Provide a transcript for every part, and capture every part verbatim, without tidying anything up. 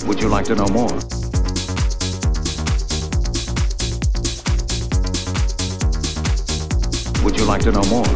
Would you like to know more? Would you like to know more?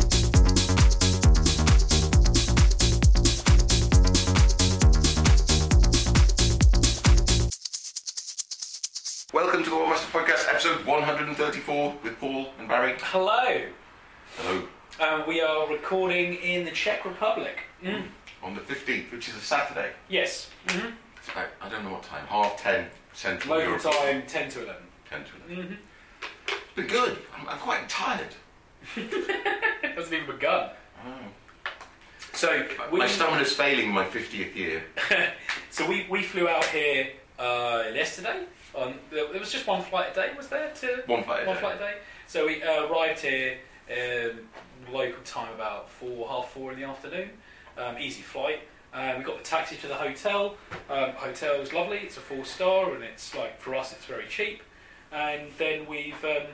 Welcome to the War Master Podcast, episode one hundred thirty-four with Paul and Barry. Hello. Hello. Um, we are recording in the Czech Republic. Mm. On the fifteenth, which is a Saturday. Yes. Mm-hmm. It's about, I don't know what time, half ten Central Local Europe. time, ten to eleven. ten to eleven. Mm-hmm. It's been good. I'm, I'm quite tired. It hasn't even begun. Oh. So we, My stamina's failing in my fiftieth year. so we, we flew out here uh, yesterday. On, there was just one flight a day, was there? To One flight a one day. flight a day. So we uh, arrived here um, local time about four, half four in the afternoon. Um, easy flight. Uh, we got the taxi to the hotel. Um, hotel was lovely. It's a four star, and it's like for us, it's very cheap. And then we've um,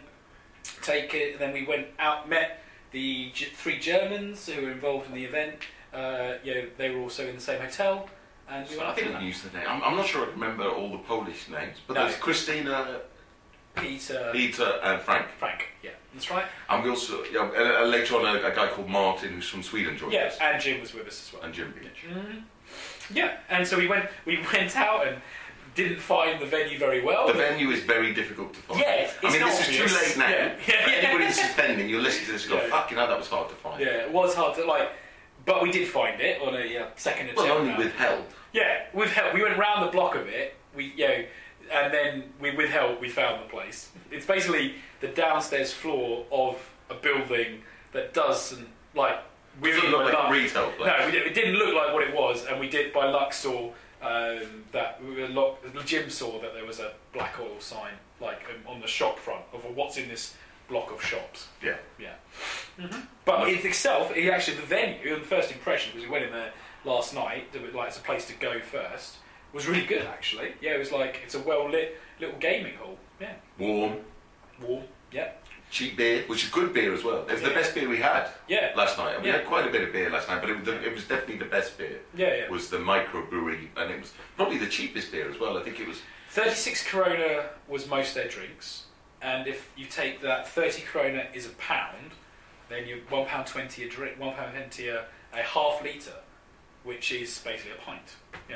taken. Then we went out, met the G- three Germans who were involved in the event. Uh, you know, they were also in the same hotel. And we So went I up think to I've that. used the name. I'm, I'm not sure I remember all the Polish names, but No. there's Christina, Peter, Peter, and Frank. Frank. Yeah, that's right. And we also, you know, and, and later on, a, a guy called Martin, who's from Sweden, joined Yeah, us. and Jim was with us as well. And Jim Beach. Mm-hmm. Yeah, and so we went we went out and didn't find the venue very well. The venue is very difficult to find. Yeah, it's I mean, not this obvious. is too late now. Yeah. Yeah. For anybody that's attending, you'll listen to this and go, Yeah. fucking hell, that was hard to find. Yeah, it was hard to like, but we did find it on a uh, second attempt. Well, only now. with help. Yeah, with help. We went round the block of it. We you know, and then we with help we found the place. It's basically the downstairs floor of a building that doesn't like. We Doesn't really look like enough. a retail place. No, we did, it didn't look like what it was, and we did by luck saw um, that we were lo- Jim saw that there was a black oil sign like um, on the shop front of what's in this block of shops. Yeah. Yeah. Mm-hmm. But it itself, it actually the venue and the first impression, because we went in there last night, it was like it's a place to go first, was really good actually. Yeah, it was like it's a well lit little gaming hall. Yeah. Warm, Warm. Yeah. cheap beer, which is good beer as well. It was the Yeah. best beer we had Yeah. last night. And we Yeah. had quite a bit of beer last night, but it was, the, it was definitely the best beer. Yeah, yeah. It was the microbrewery, and it was probably the cheapest beer as well. I think it was... thirty-six krona was most their drinks, and if you take that thirty krona is a pound, then you're one pound twenty a drink, one pound twenty a, a half litre, which is basically a pint. Yeah.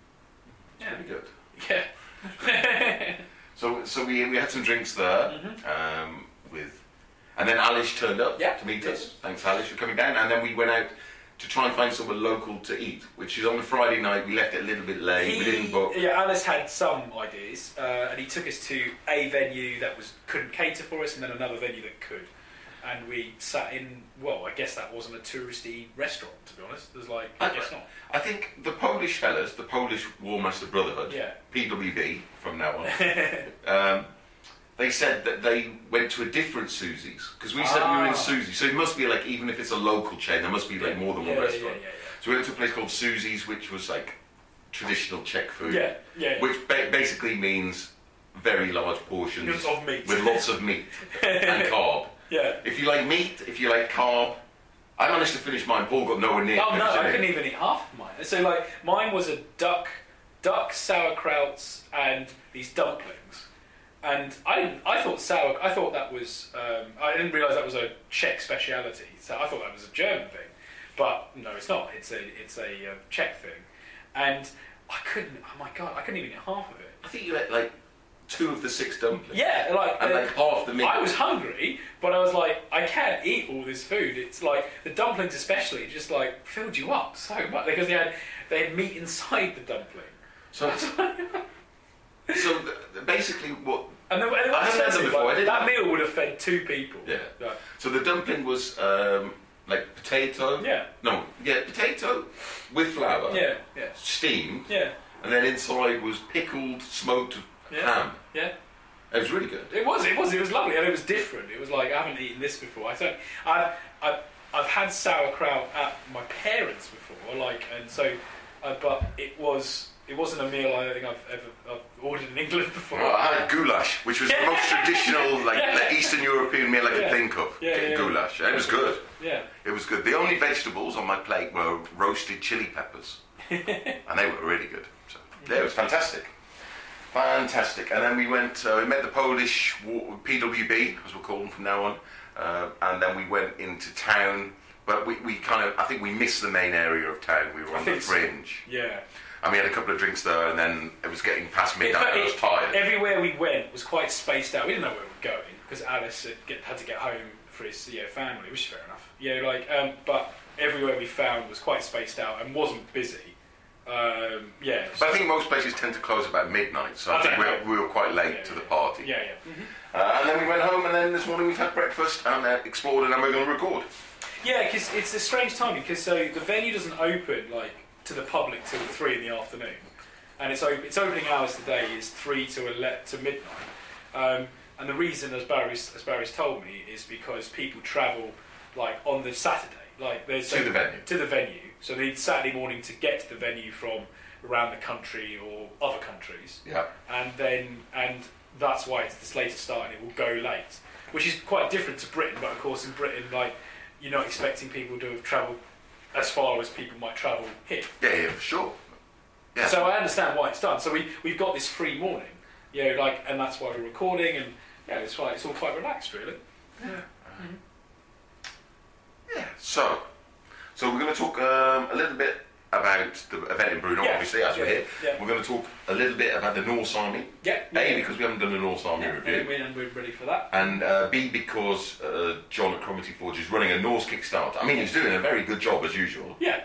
Yeah. Pretty good. Yeah. So, so we we had some drinks there, Mhm. um, with, and then Alish turned up Yeah. to meet Yeah. us. Thanks, Alish, for coming down. And then we went out to try and find somewhere local to eat, which is on the Friday night. We left it a little bit late. we didn't book. Yeah, Alice had some ideas, uh, and he took us to a venue that was couldn't cater for us, and then another venue that could. And we sat in, well, I guess that wasn't a touristy restaurant, to be honest. There's like, I I- guess not. I think the Polish fellas, the Polish War Master Brotherhood, Yeah. P W B from now on, um, they said that they went to a different Susie's, because we said we were in Ah. Susie's, so it must be like, even if it's a local chain, there must be like more than one yeah, restaurant. Yeah, yeah, So we went to a place called Susie's, which was like traditional Czech food, yeah. Yeah, yeah. which ba- basically means very large portions Lots of meat. with lots of meat and carb. Yeah. If you like meat, if you like carb, I managed to finish mine. Paul got nowhere near. Oh no, finishing I it. couldn't even eat half of mine. So like, mine was a duck, duck sauerkrauts and these dumplings. And I, I thought sour. I thought that was. Um, I didn't realise that was a Czech speciality. So I thought that was a German thing, but no, it's not. It's a, it's a uh, Czech thing. And I couldn't. Oh my god, I couldn't even eat half of it. I think you ate like two of the six dumplings. Yeah, like, And uh, like half the meat. I was hungry, but I was like, I can't eat all this food. It's like the dumplings, especially, just like filled you up so much because they had they had meat inside the dumpling. So, so th- basically, what? And then, and then I haven't had them like, before, I didn't that know. meal would have fed two people. Yeah. Like, So the dumpling was um, like potato. yeah, No, yeah, potato with flour. yeah, yeah, Steamed, yeah, and then inside was pickled, smoked yeah, ham. yeah. It was really good. It was, it was, it was lovely, and it was different. It was like I haven't eaten this before. I don't. I've, I've, I've had sauerkraut at my parents before, like, and so, uh, but it was. It wasn't a meal I don't think I've ever I've ordered in England before. Well, I had goulash, which was the most traditional, like, Yeah. like Eastern European meal I could Yeah. think of. Yeah, yeah, yeah. Goulash. It was good. Yeah. It was good. The only vegetables on my plate were roasted chili peppers, and they were really good. So. Yeah, it was fantastic. Fantastic. And then we went, uh, we met the Polish P W B, as we'll call them from now on, uh, and then we went into town, but we, we kind of, I think we missed the main area of town. We were on the fringe. So. Yeah. And we had a couple of drinks there, and then it was getting past midnight, and I was tired. Everywhere we went was quite spaced out. We didn't know where we were going, because Alice had, get, had to get home for his you know, family, which is fair enough. Yeah, like, um, but everywhere we found was quite spaced out and wasn't busy. Um, yeah. But I think most places tend to close about midnight, so I, I think we were, we were quite late yeah, to yeah. the party. Yeah, yeah. Mm-hmm. Uh, and then we went home, and then this morning we've had breakfast and uh, explored, and then we're going to record. Yeah, because it's a strange timing, because so the venue doesn't open like to the public till three in the afternoon, and its op- its opening hours today is three to ele- to midnight. Um, and the reason, as Barry's as Barry's told me, is because people travel like on the Saturday, like there's to so, the venue. To the venue. So they need Saturday morning to get to the venue from around the country or other countries. Yeah. And then and that's why it's this later start, and it will go late, which is quite different to Britain. But of course, in Britain, like you're not expecting people to have travelled as far as people might travel here. Yeah, yeah, for sure. Yeah. So I understand why it's done. So we we've got this free morning, you know, like, and that's why we're recording, and yeah, it's why it's all quite relaxed, really. Yeah. Mm-hmm. Yeah. So, so we're going to talk um, a little bit about the event in Brunel, yeah. obviously, as yeah. we're here. Yeah. We're going to talk a little bit about the Norse Army. Yeah. A, yeah. because we haven't done a Norse Army yeah. review. And we're, and we're ready for that. And uh, B, because uh, John at Cromitty Forge is running a Norse Kickstarter. I mean, he's doing a very good job, as usual. Yeah.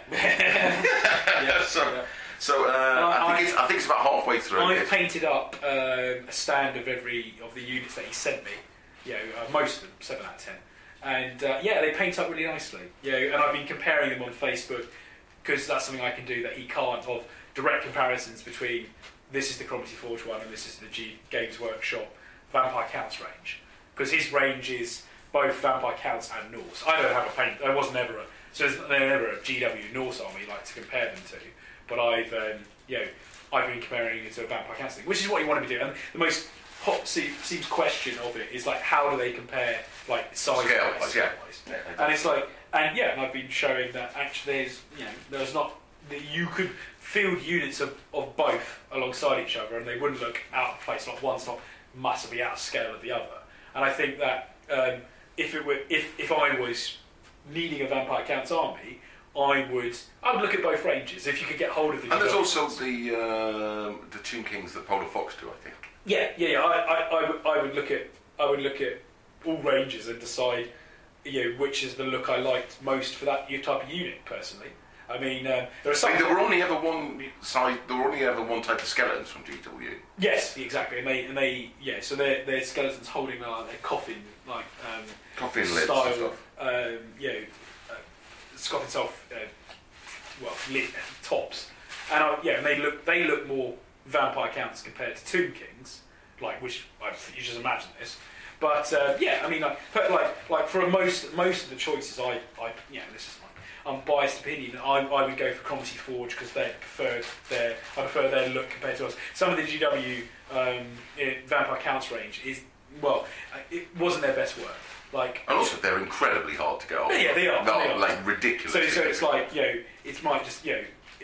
yeah. So, yeah. so uh, I, I, think it's, I think it's about halfway through. I've it. painted up um, a stand of every of the units that he sent me. You know, uh, most of them, seven out of ten. And uh, yeah, they paint up really nicely. You know, and I've been comparing them on Facebook, because that's something I can do that he can't, of direct comparisons between this is the Cromitty Forge one and this is the G Games Workshop Vampire Counts range. Because his range is both Vampire Counts and Norse. I don't have a paint, there wasn't ever a, so there's never a G W Norse army like to compare them to, but I've, um, you know, I've been comparing it to a Vampire Counts thing, which is what you want to be doing. And the most hot se- seems question of it is like, how do they compare, like, size Scale wise, wise, yeah. yeah. And it's like, and yeah, and I've been showing that actually there's, you know, there's not, that you could field units of, of both alongside each other and they wouldn't look out of place, like one's not massively out of scale of the other. And I think that um, if it were, if, if I was needing a Vampire Counts army, I would I would look at both ranges if you could get hold of the. And there's also the uh, the Tomb Kings that Polar Fox do, I think. Yeah, yeah, yeah. I, I, I, would, I would look at I would look at all ranges and decide, you know, which is the look I liked most for that type of unit. Personally, I mean, um, there are some. I mean, there were only ever one size. There were only ever one type of skeletons from G W. Yes, exactly, and they and they yeah. So they're, they're skeletons holding uh, their coffin like um, coffin lids style, and stuff. Um, you know, uh, coffin self, uh, well, lid tops, and uh, yeah, and they look they look more Vampire Counts compared to Tomb Kings, like which I, you just imagine this. But uh, yeah, I mean, like, like, like for most most of the choices, I, I, you know, this is my unbiased opinion. I, I would go for Cromitty Forge because they preferred their, I prefer their look compared to us. Some of the G W um, Vampire Counts range is, well, it wasn't their best work. Like, and also they're incredibly hard to get hold of. Yeah, they are. They're they are. like ridiculous. So, so it's like, you know, it might just, you know,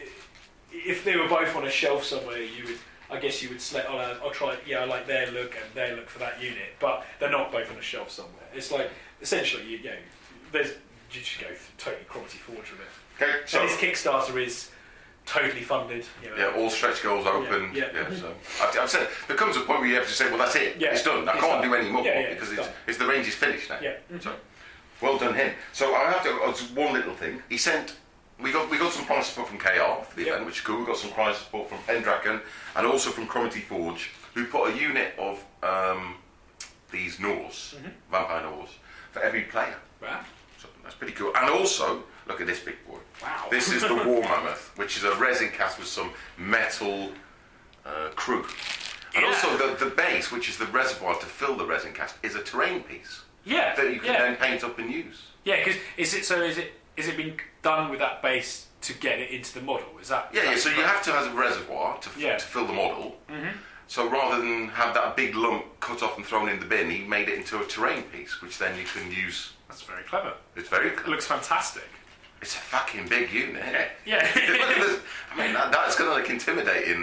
if they were both on a shelf somewhere, you would. I guess you would select, oh, I'll try, yeah, I like their look and their look for that unit, but they're not both on a shelf somewhere. It's like, essentially, you, you know, there's, you should go totally Cromitty Forge with it. Okay, so. And his Kickstarter is totally funded. You know, yeah, all stretch goals open. Yeah, yeah. yeah so I've, I've said, there comes a point where you have to say, well, that's it, yeah, it's done, I it's can't done. do any more yeah, yeah, because it's, it's, it's the range is finished now. Yeah. Mm-hmm. So, well done him. So I have to, oh, just one little thing. He sent, we got we got some prize support from K R for the yep. event, which is cool. We got some prize support from Pendragon and also from Cromitty Forge, who put a unit of um, these Norse, mm-hmm. Vampire Norse, for every player. Wow. So that's pretty cool. And also, look at this big boy. Wow. This is the War Mammoth, which is a resin cast with some metal uh, crew. And yeah. also the, the base, which is the reservoir to fill the resin cast, is a terrain piece. Yeah. That you can yeah. then paint up and use. Yeah, because is it so? Is it is it been done with that base to get it into the model? Is that? Yeah, is yeah. that So you have to have a reservoir to, f- yeah. to fill the model. Mm-hmm. So rather than have that big lump cut off and thrown in the bin, he made it into a terrain piece, which then you can use. That's very clever. It's very. It looks fantastic. It's a fucking big unit. Yeah. Look at this. I mean, that, that's going to look intimidating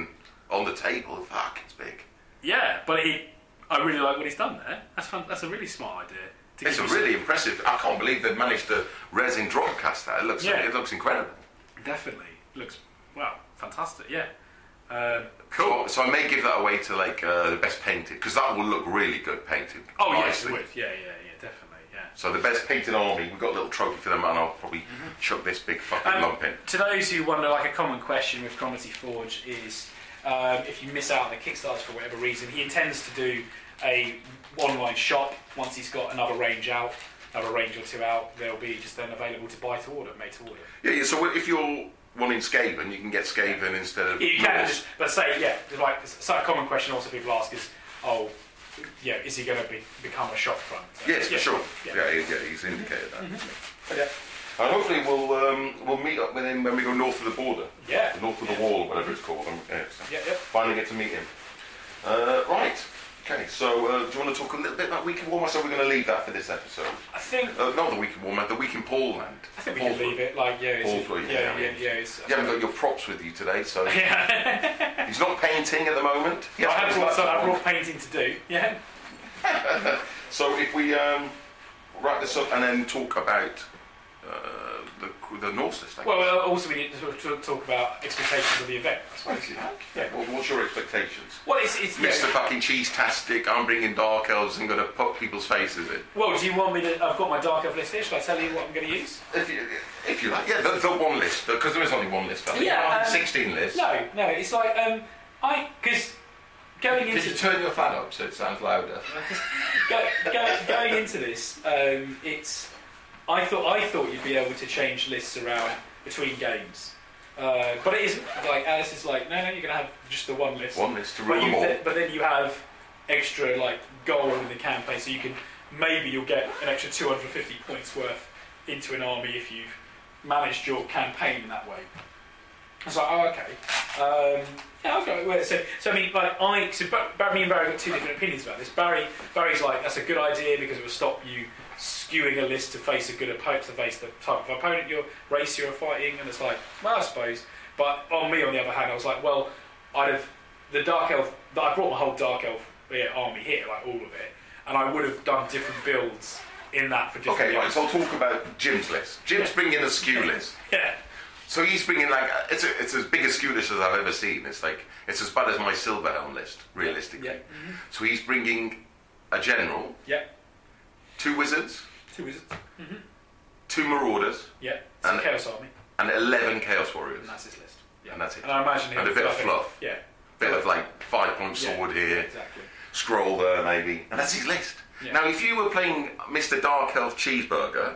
on the table, fuck, it's big. Yeah, but he, I really like what he's done there. That's fun. That's a really smart idea. To It's a give really you impressive. I can't believe they've managed to resin drop cast that. It looks, Yeah. it looks incredible. some- definitely looks wow, fantastic. Yeah. Um, Cool. So, so I may give that away to like uh, the best painted because that will look really good painted. oh yes, it nicely. would. Yeah, yeah, yeah, definitely. Yeah. So the best painted army, we've got a little trophy for them, and I'll probably chuck this big fucking Um, lump in. To those who wonder, like a common question with Cromarty Forge is, um, if you miss out on the Kickstarter for whatever reason, he intends to do a online shop once he's got another range out, another range or two out. They'll be just then available to buy to order, made to order. Yeah, yeah. So if you're wanting Skaven, you can get Skaven instead of. You can Lewis. just, but say, yeah, like so a common question also people ask is, oh, yeah, is he going to be, become a shop front? So, Yes, for yeah, sure. Yeah. Yeah, yeah, yeah, he's indicated that. Mm-hmm. Yeah. And hopefully we'll um, we'll meet up with him when we go north of the border, Yeah. north of the Yeah. wall, whatever it's called. And, yeah, so Yeah, yeah. finally get to meet him. Uh, right. Okay. So uh, do you want to talk a little bit about Week in Warhammer? So we're going to leave that for this episode. I think Uh, not the Week in Warhammer, the Week in Paulland. I think we can leave it. Like, yeah, it's, Paulswood, yeah, yeah, yeah, yeah. yeah. It's, You haven't got your props with you today, so yeah. he's not painting at the moment. He I has got have his brought, so I laptop on. brought painting to do. Yeah. So if we um, wrap this up and then talk about uh, the the North list, I Well, guess. uh, also we need to sort of to talk about expectations of the event. I suppose. Okay. Yeah. What, what's your expectations? Well, it's it's yeah. Mister Fucking Cheese-tastic, I'm bringing Dark Elves and going to put people's faces in. Well, do you want me to? I've got my dark elf list here. Shall I tell you what I'm going to use? If you, if you like, yeah, the, the one list, because there is only one list. I think. Yeah, There are um, sixteen lists. No, no. It's like um, I because going Did into you turn your fan up so it sounds louder? go, go, going into this, um, it's. I thought I thought you'd be able to change lists around between games, uh, but it isn't. Like Alice is like, no, no, you're going to have just the one list. One list to But, rule you, them all. th- but then you have extra like gold in the campaign, so you can maybe you'll get an extra two hundred fifty points worth into an army if you've managed your campaign in that way. I was like, oh, okay. Um, yeah, okay. Well, so, so I mean, like I, so Bar- Bar- me and Barry got two different opinions about this. Barry, Barry's like, that's a good idea because it will stop you skewing a list to face a good opponent, to face the type of opponent your race you're fighting, and it's like, well, I suppose. But on me, on the other hand, I was like, well, I'd have the Dark Elf. I brought my whole Dark Elf yeah, army here, like all of it, and I would have done different builds in that for different. Okay, right, games. so I'll talk about Jim's list. Jim's Yeah. bringing a skew list. Yeah. So he's bringing like, a- it's, a, it's as big a skew list as I've ever seen. It's like, it's as bad as my Silverhelm list, realistically. Yeah. So he's bringing a general, Yeah. two wizards, Two wizards. two marauders, Yeah. It's a And- Chaos Army, and eleven chaos warriors. and that's his list. Yeah. And that's it. And I imagine And he'll a bit of fluff it. fluff. Yeah. Bit of like five point Yeah. sword Yeah, here, exactly. scroll there maybe, and that's his list. Yeah. Now, if you were playing Mister Dark Elf Cheeseburger,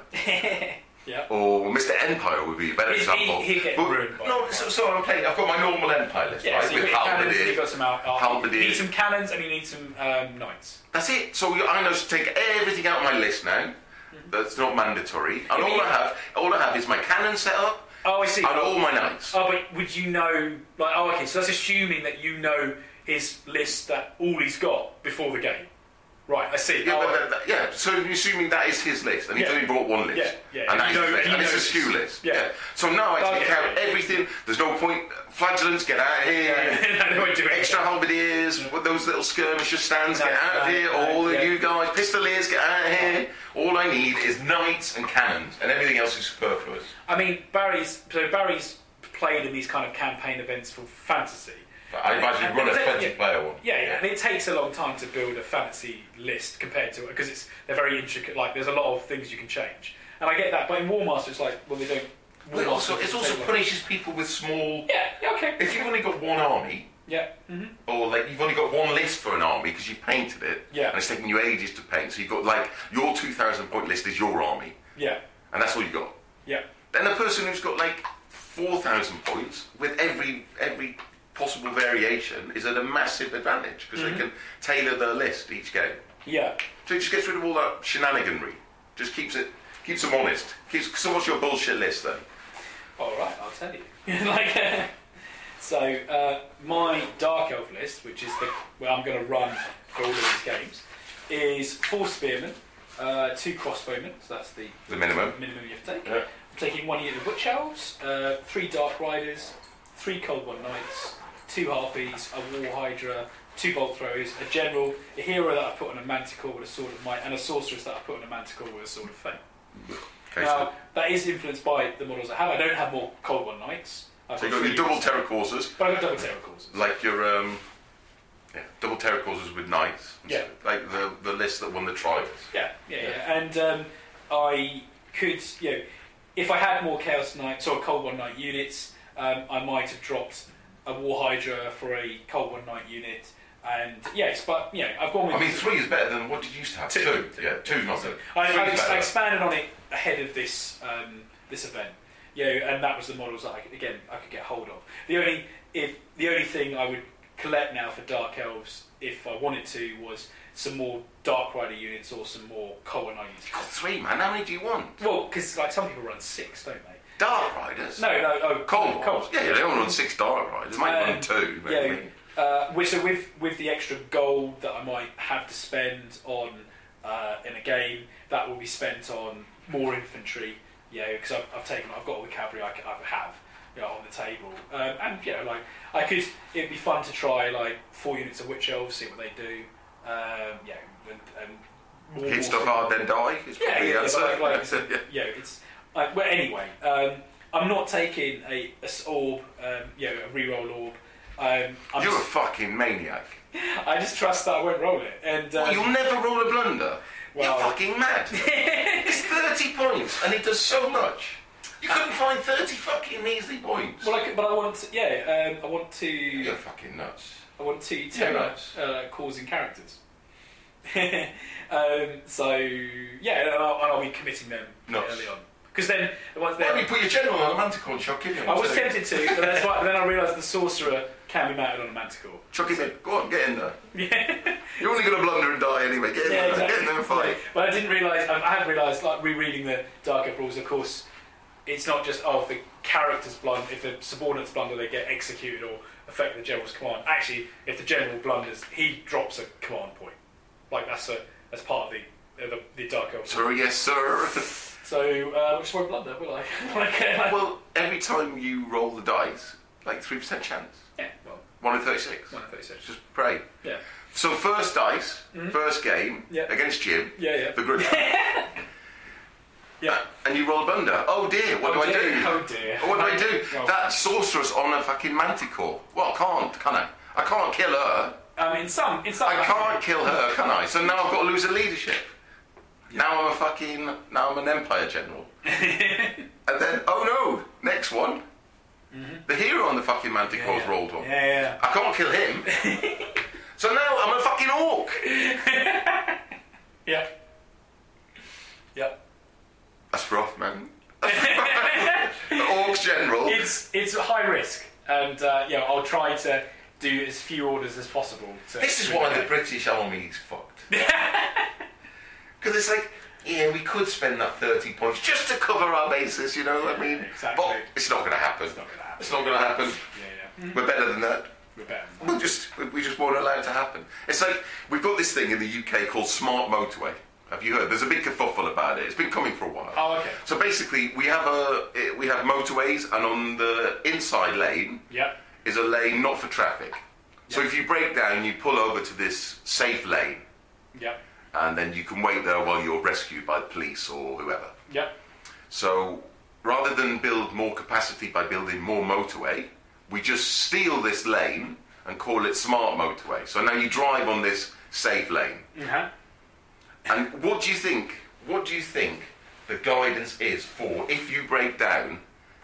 Yeah. or Mister Empire would be a better He'd- example. he'd get But- ruined by no, it. so, so I'm playing. I've got my normal Empire list, Yeah, right? so you've With got your cannons, and you've halberdiers. got some out. out you Halberdiers. need some cannons and you need some um, knights. That's it. So you- I know to take everything out of my list now. That's not mandatory. And Yeah, all but I you- have, all I have is my cannon set up Oh, I see. and all my knights. Oh, but would you know? Like, oh, okay. So that's assuming that you know his list, that all he's got before the game. Right. I see. Yeah, Oh, but that, that- yeah. So you're assuming that is his list, and he's Yeah. only brought one list. Yeah, yeah. And, that And is you his know- list, and and you it's a know skew this. list. Yeah. So now I take Okay. out everything. There's no point. Flagellants, get out of here. Yeah. They won't do it. Extra halberdiers, with those little skirmisher stands, No, get out of no, here. no, All yeah. of you guys, pistoliers, get out of here. All I need is knights and cannons, and everything else is superfluous. I mean, Barry's so Barry's played in these kind of campaign events for fantasy. I imagine And- you run a and- twenty yeah. player one. Yeah, yeah, and it takes a long time to build a fantasy list compared to it because it's they're very intricate. Like, there's a lot of things you can change, and I get that. But in Warmaster, it's like, well, they don't. But it also, Warmaster it doesn't also take long. punishes people with small. Yeah, yeah, okay. If you've only got one army, Yeah. Mm-hmm. or like you've only got one list for an army because you've painted it, Yeah. and it's taken you ages to paint. So you've got like your two thousand point list is your army, Yeah. and that's all you got. Yeah. Then a person who's got like four thousand points with every every possible variation is at a massive advantage because Mm-hmm. they can tailor their list each game. Yeah. So it just gets rid of all that shenaniganry. Just keeps it keeps them honest. Keeps. So what's your bullshit list then? All right, I'll tell you. like, uh, so uh, my Dark Elf list, which is the where I'm going to run for all of these games, is four spearmen, uh, two crossbowmen. So that's the The minimum. minimum you have to take. Yeah. I'm taking one of the Butch Elves, uh, three Dark Riders, three Cold One Knights, two Harpies, a War Hydra, two Bolt Throwers, a General, a Hero that I put on a Manticore with a Sword of Might, and a Sorceress that I put on a Manticore with a Sword of Fate. Okay, Now, so, that is influenced by the models I have. I don't have more Cold One Knights. I've so you've got your double Terra Corsas, But I've got double Terra Corsas. like your um, yeah, double Terra Corsas with knights. Yeah. Like the the list that won the trials. Yeah, yeah, yeah. And um, I could, you know, if I had more Chaos Knights or Cold One Knight units, um, I might have dropped a War Hydra for a Cold One Knight unit. And yes, but you know, I've gone with. I mean, three is better than what did you used to have? Two. Two. Yeah, two's not good. I, Three's I, ex- better. I expanded on it ahead of this um, this event, you know, and that was the models that I, again I could get hold of. The only if the only thing I would collect now for Dark Elves, if I wanted to, was some more Dark Rider units or some more Cold One Knight units. You got three, man. How many do you want? Well, because like some people run six, don't they? Dark Riders? No, no, oh, Cold Cold. ones? Yeah, yeah, they only run six Dark Riders. They might Um, run two, yeah, maybe. Uh, with, so with with the extra gold that I might have to spend on uh, in a game, that will be spent on more infantry. Yeah, because I've, I've taken, I've got all the cavalry I, c- I have, you know, on the table, um, and you know, like I could, it'd be fun to try like four units of Witch Elves, see what they do. Um, yeah, and, and more, Hit more stuff things. hard, then die. Is Yeah, probably yeah, the yeah, answer. but like, like, Yeah. yeah, it's like, well, anyway, um, I'm not taking a, a s- orb, um, you know, a reroll orb. Um, I'm You're a just, fucking maniac. I just trust that I won't roll it, and um, Well, you'll never roll a blunder. well, You're fucking mad. It's thirty points, and it does so much. You couldn't find thirty fucking measly points. well, I, could- but I want, to, yeah, um, I want to, You're fucking nuts. I want to You're terror nuts. uh, causing characters. um, so yeah, and I'll, and I'll be committing them Nuts. early on, because then once Why then. don't you put your general on a manticore and chuck him in? I was instead of- tempted to, but that's why, then I realised the sorcerer can be mounted on a manticore. Chuck him in. Go on, get in there. Yeah. You're only going to blunder and die anyway. Get in Yeah, there. exactly. Get in there and fight. But I didn't realise, I I have realised, like rereading the Dark Elf rules, of course, it's not just, oh, if the characters blunder, if the subordinates blunder, they get executed or affect the general's command. Actually, if the general blunders, he drops a command point. Like, that's a that's part of the uh, the, the Dark Elf. Sir, yes, sir. So, uh, which won't blunder, will I? like, uh, Well, every time you roll the dice, like three percent chance. yeah, well, one in thirty-six. one in thirty-six. Just pray. Yeah. So first dice, Mhm. first game, Yeah. against Jim, Yeah, yeah. the group. Yeah. And you roll blunder. Oh dear, what oh do dear. I do? Oh dear. What do I do? Well, That sorceress on a fucking manticore. Well, I can't, can I? I can't kill her. Um, in some, in some. I can't kill her, can I? So now I've got to lose a leadership. Now I'm a fucking, now I'm an empire general. And then, oh no, next one. Mm-hmm. The hero on the fucking manticore's yeah. rolled one. Yeah, yeah. I can't kill him. So now I'm a fucking orc. Yeah. Yeah. That's rough, man. The orcs general. It's it's a high risk, and uh, yeah, I'll try to do as few orders as possible. To, This is to why get- the British Army's fucked. Because it's like, yeah, we could spend that thirty points just to cover our bases, you know. I mean, Exactly. but it's not going to happen. It's not gonna happen. It's not going to happen. Yeah, yeah. We're better than that. We're better. We'll just, we- we just won't allow it to happen. It's like we've got this thing in the U K called Smart Motorway. Have you heard? There's a big kerfuffle about it. It's been coming for a while. Oh, okay. So basically, we have a eh, we have motorways, and on the inside lane Yep. is a lane not for traffic. So Yep. if you break down, you pull over to this safe lane, Yep. and then you can wait there while you're rescued by the police or whoever. Yep. So rather than build more capacity by building more motorway, we just steal this lane and call it Smart Motorway. So now you drive on this safe lane. Uh-huh. And what do you think? What do you think the guidance is for if you break down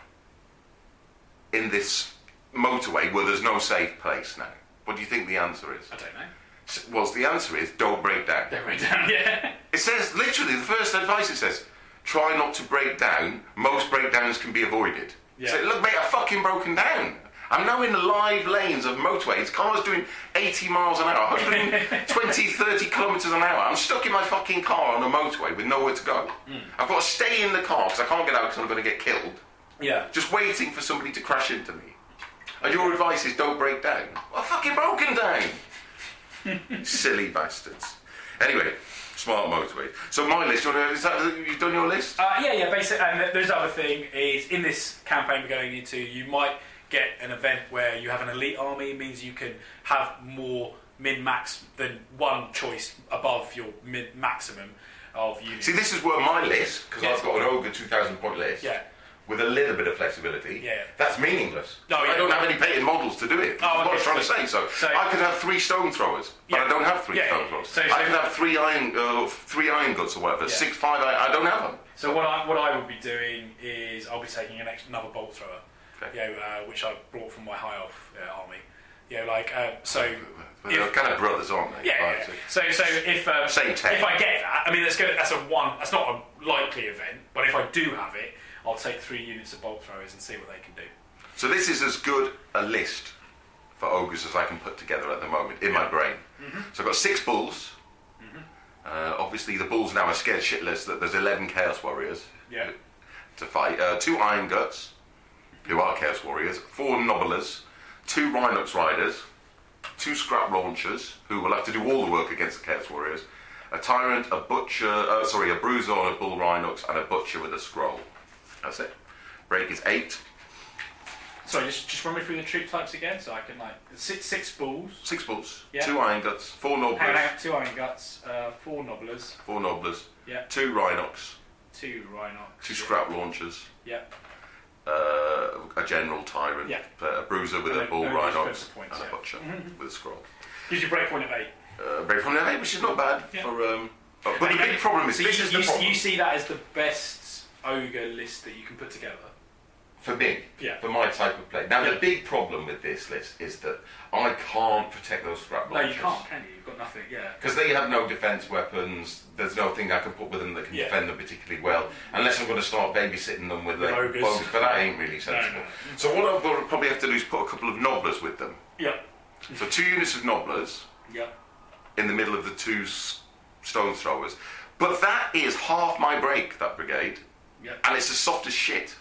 in this motorway where there's no safe place now? What do you think the answer is? I don't know. S- Well, the answer is don't break down. Don't write down. Yeah. It says literally the first advice. It says try not to break down. Most breakdowns can be avoided. Yeah. So look, mate, I've fucking broken down. I'm now in the live lanes of motorways. Cars doing eighty miles an hour, one twenty, thirty kilometres an hour. I'm stuck in my fucking car on a motorway with nowhere to go. Mm. I've got to stay in the car because I can't get out because I'm going to get killed. Yeah. Just waiting for somebody to crash into me. And your advice is don't break down. Well, I've fucking broken down. Silly bastards. Anyway, smart motorway. So my list, you wanna, is that, you've done your list? Uh, yeah, yeah. Basically, and there's the other thing is in this campaign we're going into, you might get an event where you have an elite army, means you can have more min-max than one choice above your min maximum of units. See, this is where my list, because Yeah. I've got an ogre two thousand point list, Yeah. with a little bit of flexibility, Yeah. that's meaningless. No, yeah. I don't have any painted models to do it. That's Oh, what I was okay. trying to say. So, So- I could have three stone throwers, but Yeah. I don't have three Yeah, stone yeah. throwers. So- I so- could have three iron, uh, three iron guts or whatever, Yeah. six, five. I, I don't have them. So what I what I would be doing is I'll be taking an extra, another bolt thrower, Okay. you know, uh, which I brought from my high elf uh, army. You know, like um, so. But they're if- kind of brothers, aren't they? Yeah, Right, yeah. so- So, so if um, Same tech. if I get that, I mean, that's good. That's a one. That's not a likely event, but if I do have it, I'll take three units of bolt throwers and see what they can do. So this is as good a list for ogres as I can put together at the moment in my brain. Mm-hmm. So I've got six bulls. Uh, obviously, the bulls now are scared shitless that there's eleven chaos warriors Yeah. to fight. Uh, two iron guts, who are chaos warriors. Four nobblers. Two Rhinox riders. Two scrap launchers, who will have to do all the work against the chaos warriors. A tyrant, a butcher, uh, sorry, a bruiser on a bull Rhinox, and a butcher with a scroll. That's it. Break is eight. Sorry, just just run me through the troop types again, so I can like six six bulls. Six bulls, Yeah. two iron guts, four Hang on, nobblers, hang on, two iron guts, uh, four nobblers, four nobblers, yeah, two Rhinox, two rhinox, two yeah. scrap launchers, Yeah. uh, a general tyrant, Yeah. a bruiser with And a then bull no Rhinox, defensive points, and a yeah. butcher with a scroll. Gives you break point of eight. Uh, Brave from the eight, which is not bad Yeah. for. Um, but but the And big you- problem is so this you, is the you, problem you see that as the best ogre list that you can put together. for me. Yeah. For my type of play. Now Yeah. the big problem with this list is that I can't protect those scrap No, launchers. you can't, can you? You've got nothing. Yeah. Because they have no defence weapons, there's nothing I can put with them that can Yeah. defend them particularly well, unless I'm going to start babysitting them with, With like, ogres. bows, but that ain't really sensible. no, no. So what I'll go- probably have to do is put a couple of nobblers with them. Yeah. So two units of nobblers Yeah. in the middle of the two s- stone throwers. But that is half my break, that brigade, Yeah. and it's as soft as shit.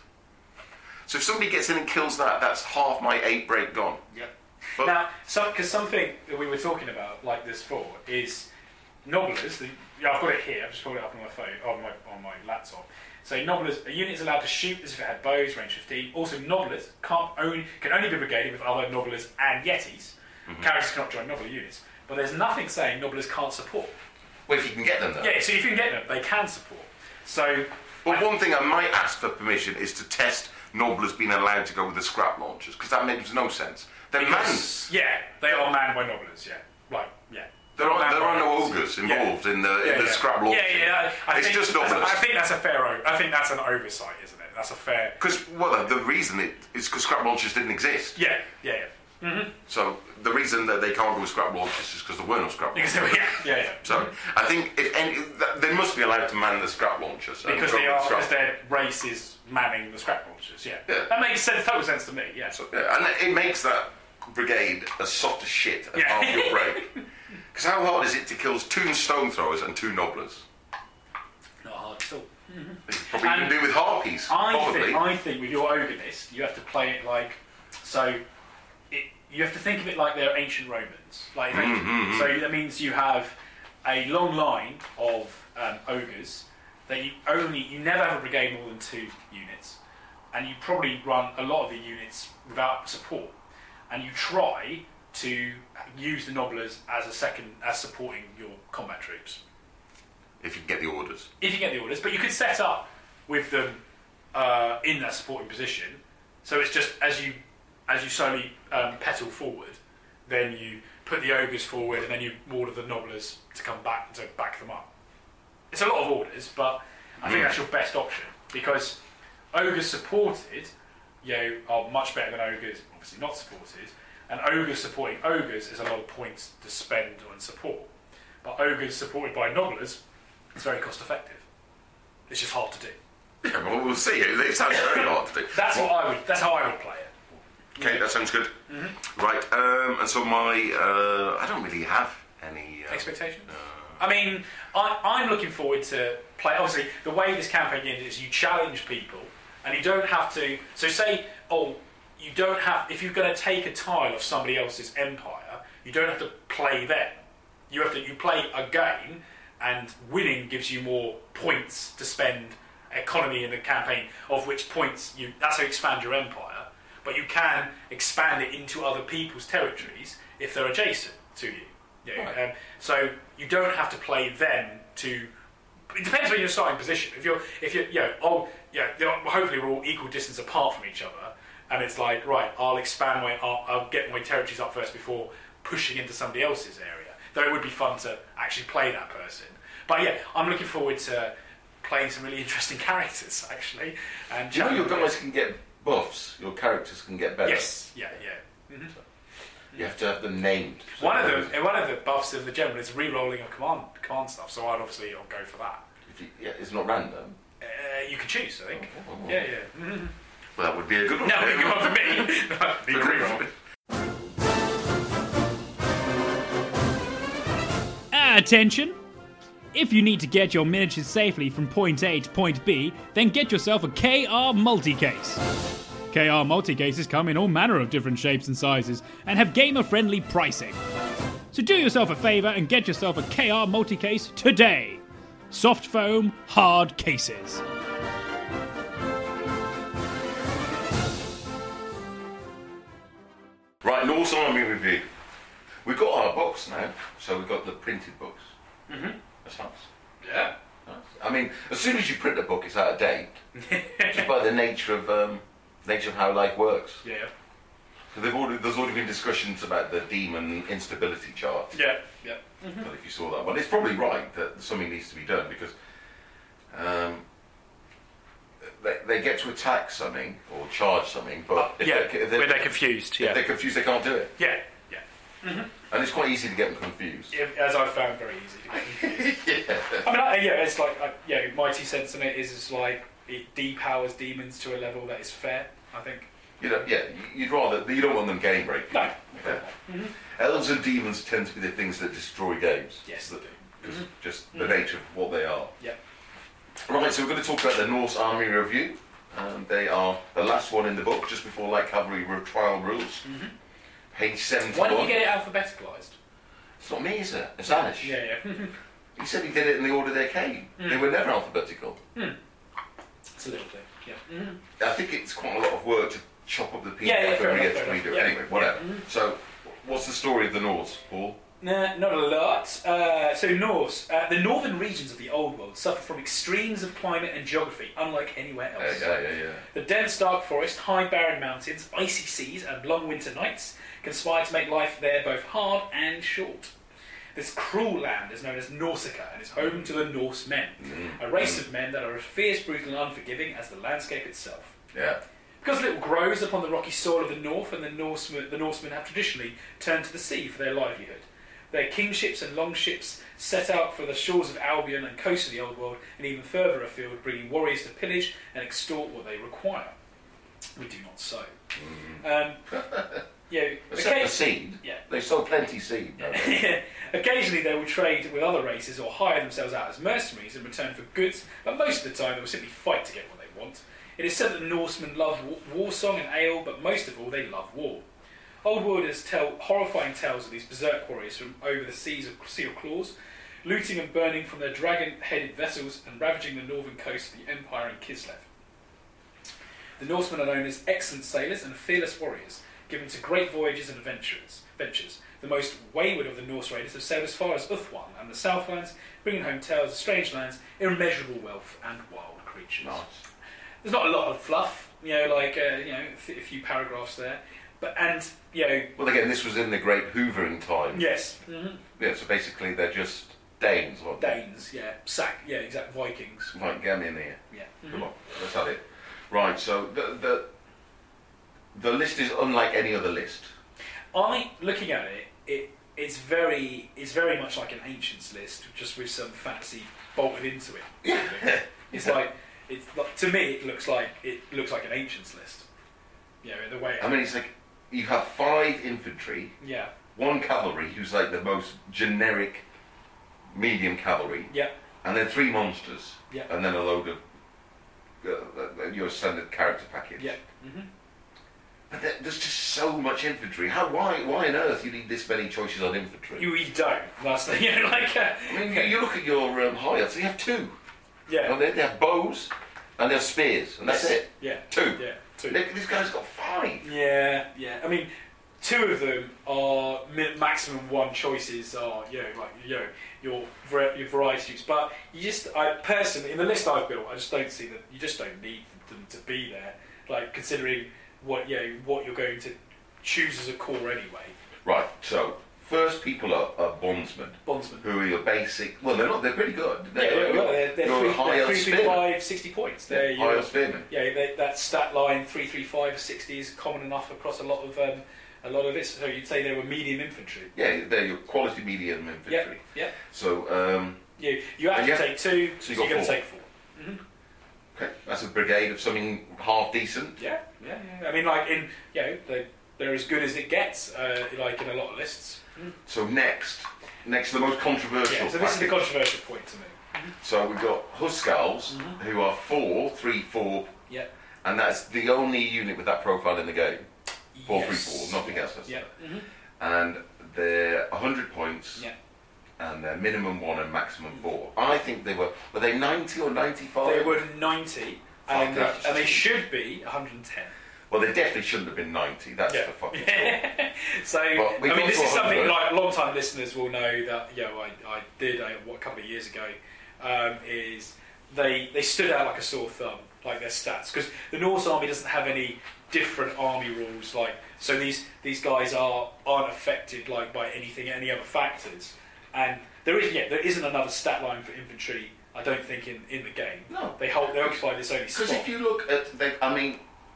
So if somebody gets in and kills that, that's half my eight break gone. Yeah. But- Now, because something that we were talking about, like this for, is nobblers. The, yeah, I've got it here. I've just pulled it up on my phone, on my on my laptop. So nobblers, a unit is allowed to shoot as if it had bows, range fifteen. Also, nobblers can't only can only be brigaded with other nobblers and yetis. Mm-hmm. Characters cannot join nobbler units. But there's nothing saying nobblers can't support. Well, if you can get them there. Yeah, so if you can get them, they can support. So, But one thing I might ask for permission is to test nobblers being allowed to go with the scrap launchers, because that makes no sense. They're manned. because, yeah, they are manned by nobblers. Yeah, right. Yeah. There are, Manned there by are no nobblers. ogres Yeah. involved in the, Yeah, in the yeah. scrap launcher. Yeah, yeah. I, I It's think, just that's- nobblers. I think that's a fair. o- I think that's an oversight, isn't it? That's a fair. Because, well, the reason it is because scrap launchers didn't exist. Yeah, yeah, yeah. So the reason that they can't go with scrap launchers is because there were no scrap Because launchers. they were, yeah, yeah, yeah. So I think if any, th- they must be allowed to man the scrap launchers. and Because go they with are, scrap. because their race is manning the scrap launchers. Yeah, Yeah. that makes sense. Total sense to me. Yeah. So, yeah, and it makes that brigade as soft as shit at Yeah. half your break. Because how hard is it to kill two stone throwers and two nobblers? Not hard at all. Probably And even do with harpies. I probably. think, I think with your ogre list, you have to play it like so. It, you have to think of it like they're ancient Romans. Like Mm-hmm. so, that means you have a long line of um, ogres that you only you never have a brigade more than two units, and you probably run a lot of the units without support, and you try to use the nobblers as a second as supporting your combat troops. If you can get the orders. If you get the orders, but you could set up with them uh, in that supporting position. So it's just as you as you slowly um, petal forward, then you put the ogres forward, and then you order the nobblers to come back to back them up. It's a lot of orders, but I think Mm. that's your best option because ogres supported, you know, are much better than ogres obviously not supported, and ogres supporting ogres is a lot of points to spend on support. But ogres supported by nobblers is very cost effective. It's just hard to do. Yeah, well, we'll see. It, it sounds very hard to do. That's Well, what I would. That's how I would play it. Okay, that sounds good. Right, um, and so my... Uh, I don't really have any... Uh, Expectations. I mean, I, I'm looking forward to play. Obviously, the way this campaign ended is you challenge people, and you don't have to. So, say, oh, you don't have. If you're going to take a tile of somebody else's empire, you don't have to play them. You have to. You play a game, and winning gives you more points to spend economy in the campaign. Of which points you. That's how you expand your empire. but you can expand it into other people's territories if they're adjacent to you. Yeah, Right. um, so you don't have to play them to. It depends on your starting position. If you're, if you're, you know, oh, yeah, they're- hopefully we're all equal distance apart from each other, and it's like, right, I'll expand my, I'll, I'll get my territories up first before pushing into somebody else's area. Though it would be fun to actually play that person. But yeah, I'm looking forward to playing some really interesting characters actually. And Do you know your chatting with- guys can get buffs? Your characters can get better. Yes, yeah, yeah. Mhm. You have to have them named. One of them, one of the buffs of the general is re-rolling of command command stuff. So I'd obviously I'll go for that. If you, yeah, it's not random. Uh, you can choose, I think. Oh. Yeah, yeah. Mhm. Well, that would be a good one. No, it'd be one for me. That'd be a re-roll. Attention! If you need to get your miniatures safely from point A to point B, then get yourself a K R multi-case. K R multi-cases come in all manner of different shapes and sizes and have gamer-friendly pricing. So do yourself a favour and get yourself a K R multi-case today. Soft foam, hard cases. Right, Norse Army Review. We've got our books now, so we've got the printed books. Mhm. That's nice. Yeah. Nice. I mean, as soon as you print a book, it's out of date, just by the nature of um, nature of how life works. Yeah. So they've already, there's already been discussions about the demon instability chart. Yeah. Yeah. I don't know if you saw that one. It's probably right that something needs to be done because um, they, they get to attack something or charge something, but if, yeah. they're, if, When they're, they're confused. if Yeah. they're confused, they can't do it. Yeah. Yeah. And it's quite easy to get them confused. If, as I've found, very easy to get confused. Yeah. I mean, I, yeah, it's like, I, yeah, my two cents on it is it's like it depowers demons to a level that is fair, I think. You know, yeah, you'd rather, you don't want them game breaking. No. Yeah. Elves and demons tend to be the things that destroy games. Yes, they do. Because just the nature of what they are. Yeah. Right, so we're going to talk about the Norse Army Review. Um, they are the last one in the book, just before Light Cavalry Ru- Trial Rules. Page seventy-one. Why don't you get it alphabeticalised? It's not me, is it? It's Anish. Yeah, yeah. He said he did it in the order they came. They were never alphabetical. It's a little thing. Yeah. I think it's quite a lot of work to chop up the P D F Yeah, yeah, fair and enough, re- fair enough. redo it. Yeah. Anyway, whatever. So, what's the story of the Norse, Paul? Nah, not a lot. Uh, so Norse, uh, the northern regions of the Old World suffer from extremes of climate and geography, unlike anywhere Yeah, else. yeah, yeah, yeah. The dense dark forest, high barren mountains, icy seas, and long winter nights conspire to make life there both hard and short. This cruel land is known as Nausicaa and is home to the Norsemen, a race of men that are as fierce, brutal, and unforgiving as the landscape itself. Yeah. Because little grows upon the rocky soil of the north, and the Norsemen, the Norsemen have traditionally turned to the sea for their livelihood. Their kingships and longships set out for the shores of Albion and coast of the Old World, and even further afield, bringing warriors to pillage and extort what they require. We do not so. Um, you know, Except occa- for seed. Yeah. They sow plenty seed. don't they? Occasionally they will trade with other races or hire themselves out as mercenaries in return for goods, but most of the time they will simply fight to get what they want. It is said that the Norsemen love wa- war song and ale, but most of all they love war. Old Worlders tell horrifying tales of these berserk warriors from over the seas of Sea of Claws, looting and burning from their dragon-headed vessels and ravaging the northern coast of the Empire and Kislev. The Norsemen are known as excellent sailors and fearless warriors, given to great voyages and adventures. Ventures. The most wayward of the Norse raiders have sailed as far as Uthwan and the Southlands, bringing home tales of strange lands, immeasurable wealth, and wild creatures. Nice. There's not a lot of fluff, you know, like uh, you know, a few paragraphs there, but and you know, Well, again, this was in the Great Hoovering time. yes, mm-hmm. Yeah, so basically they're just Danes, aren't they? Danes, yeah, sack, yeah, exact Vikings, Right, get me in here. yeah. Come on, let's have it. Right, so the, the the list is unlike any other list. I, looking at it, it it's very it's very much like an ancients list, just with some fantasy bolted into it. Yeah. It's like it's like, to me it looks like it looks like an ancients list. You know, in the way. I mean, it's like you have five infantry, yeah, one cavalry, who's like the most generic medium cavalry, yeah, and then three monsters, Yeah. and then a load of uh, your standard character package. yeah. Mm-hmm. But there, there's just so much infantry. How? Why? Why on earth you need this many choices on infantry? You, you don't. That's the you know, like uh, I mean, you, you look at your um, Hyads. They have two. yeah. And they, they have bows and they have spears, and that's Yes. it. Yeah. Two. Yeah. Two. Look, this guy's got five. Yeah, yeah. I mean, two of them are mi- maximum one choices are, you know, like, you know, your var- your varieties. But you just, I personally, in the list I've built, I just don't see that. You just don't need them to be there. Like considering what, you know, what you're going to choose as a core anyway. Right. So first people are, are bondsmen. Bondsman. Who are your basic? Well, they're not. They're pretty good. Yeah, They're, they're, they're, they're, you're three, a high they're elf three, three, spearman. five, sixty points. They're High your- elf spearman. Yeah, they, that stat line three three five sixty is common enough across a lot of um, a lot of it. So you'd say they were medium infantry. Yeah, they're your quality medium Yeah, infantry. yeah. So um, You you have And to you have- take two, so so, you you're got going to four. take four. okay, that's a brigade of something half decent. Yeah, yeah, yeah. I mean, like in you know, they they're as good as it gets. Uh, like in a lot of lists. So next, next the most controversial. Yeah. So this is the package. controversial point to me. So we've got Huskals, Mhm. who are four, three, four, Yeah. and that's the only unit with that profile in the game. Four, three, Yes. four, nothing else. Has Yeah. that. Mhm. And they're one hundred points. Yeah. And they're minimum one and maximum four. I think they were. Were they ninety or ninety-five? They were ninety, and they, that's and they cheap. should be one hundred ten. Well, they definitely shouldn't have been ninety. That's Yeah. the fucking story. So, But I we mean, got this to is something one hundred. like long-time listeners will know that, you know, I, I did a, what, a couple of years ago, um, is they they stood out like a sore thumb, like their stats, because the Norse Army doesn't have any different army rules, like, so these these guys are aren't affected like by anything, any other factors, and there is yeah there isn't another stat line for infantry, I don't think, in, in the game. No. They hold they occupy this only spot. Because if you look at, the, I mean,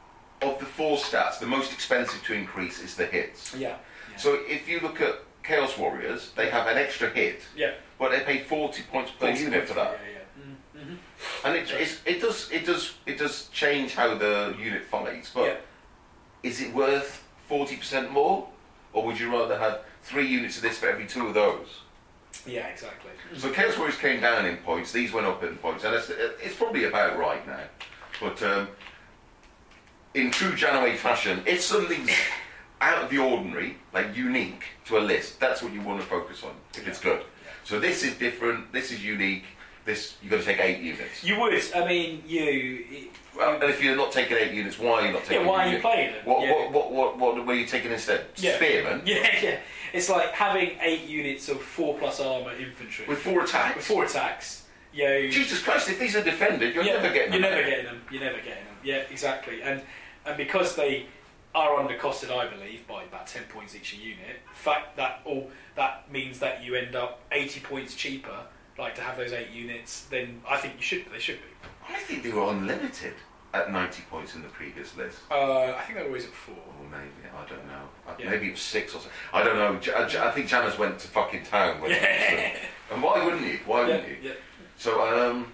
of the four stats, the most expensive to increase is the hits. yeah. yeah. So if you look at Chaos Warriors, they have an extra hit, yeah. but they pay forty points per forty unit for that. Yeah, yeah. Mm-hmm. And it, it's, it does it does it does change how the unit fights. But Yeah. is it worth forty percent more, or would you rather have three units of this for every two of those? Yeah, exactly. So Chaos Warriors came down in points. These went up in points, and it's, it's probably about right now. But um, in true Janaway fashion, if something's out of the ordinary, like unique to a list, that's what you want to focus on. If it's good. Yeah. So this is different. This is unique. This you've got to take eight units. You would. I mean, you. Well, and if you're not taking eight units, why are you not taking? Yeah, why are you units? playing them? What, Yeah. what, what, what, what were you taking instead? Yeah. Spearmen Yeah, yeah. It's like having eight units of four plus armor infantry with four attacks. with four attacks. You know, Jesus Christ! If these are defended, you're yeah, never getting You're them. never getting them. You're never getting them. Yeah, exactly. And and because they are undercosted, I believe, by about ten points each a unit. Fact that all that means that you end up eighty points cheaper. Like to have those eight units, then I think you should. They should be. I think they were unlimited at ninety points in the previous list. Uh, I think they're always at four. Or maybe, I don't know. Uh, Yeah. Maybe it was six or something. I don't know. J- I, J- I think Janus went to fucking town. When Yeah. and why wouldn't he? Why Yeah, wouldn't he? yeah. So, um,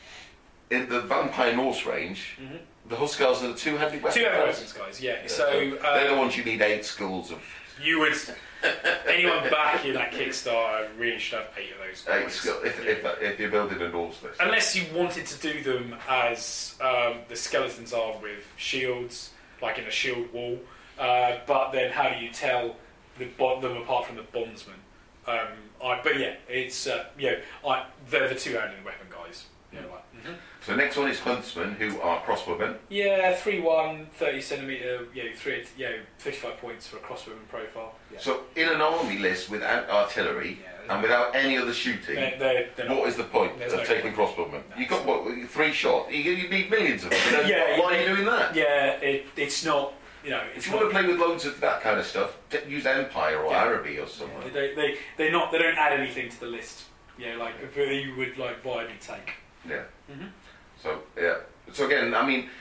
in the Vampire Norse range, Mhm. the Huskars are the two-handed weapons. Two other weapons, guys. Yeah. Yeah, So they're the um, ones you need eight schools of. you would. Anyone back in that Kickstarter really should have eight of those. Eight guys. skill, if, Yeah. if, if you're building a Norse list. Unless you wanted to do them as um, the skeletons are with shields, like in a shield wall. Uh, but then, how do you tell the bo- them apart from the bondsman? Um, I, but yeah, it's uh, yeah, I, they're the two-handed weapon guys. Yeah, like, mhm. So next one is Huntsmen, who are crossbowmen. yeah, three one, thirty centimeter, yeah, three, yeah, fifty-five points for a crossbowman profile. Yeah. So in an army list without artillery Yeah. and without any other shooting, They're, they're, they're not- what is the point There's of no taking point. crossbowmen? No, You got what? Three shot. You, you need millions of them. And then Yeah, why you- are you doing that? Yeah, it, it's not. You know, it's If you want to play with loads of that kind of stuff, t- use Empire or Yeah. Araby or Yeah, something. they, they they not they don't add anything to the list. Yeah, like if you would like viably take. Yeah. Mhm. So yeah. So again, I mean,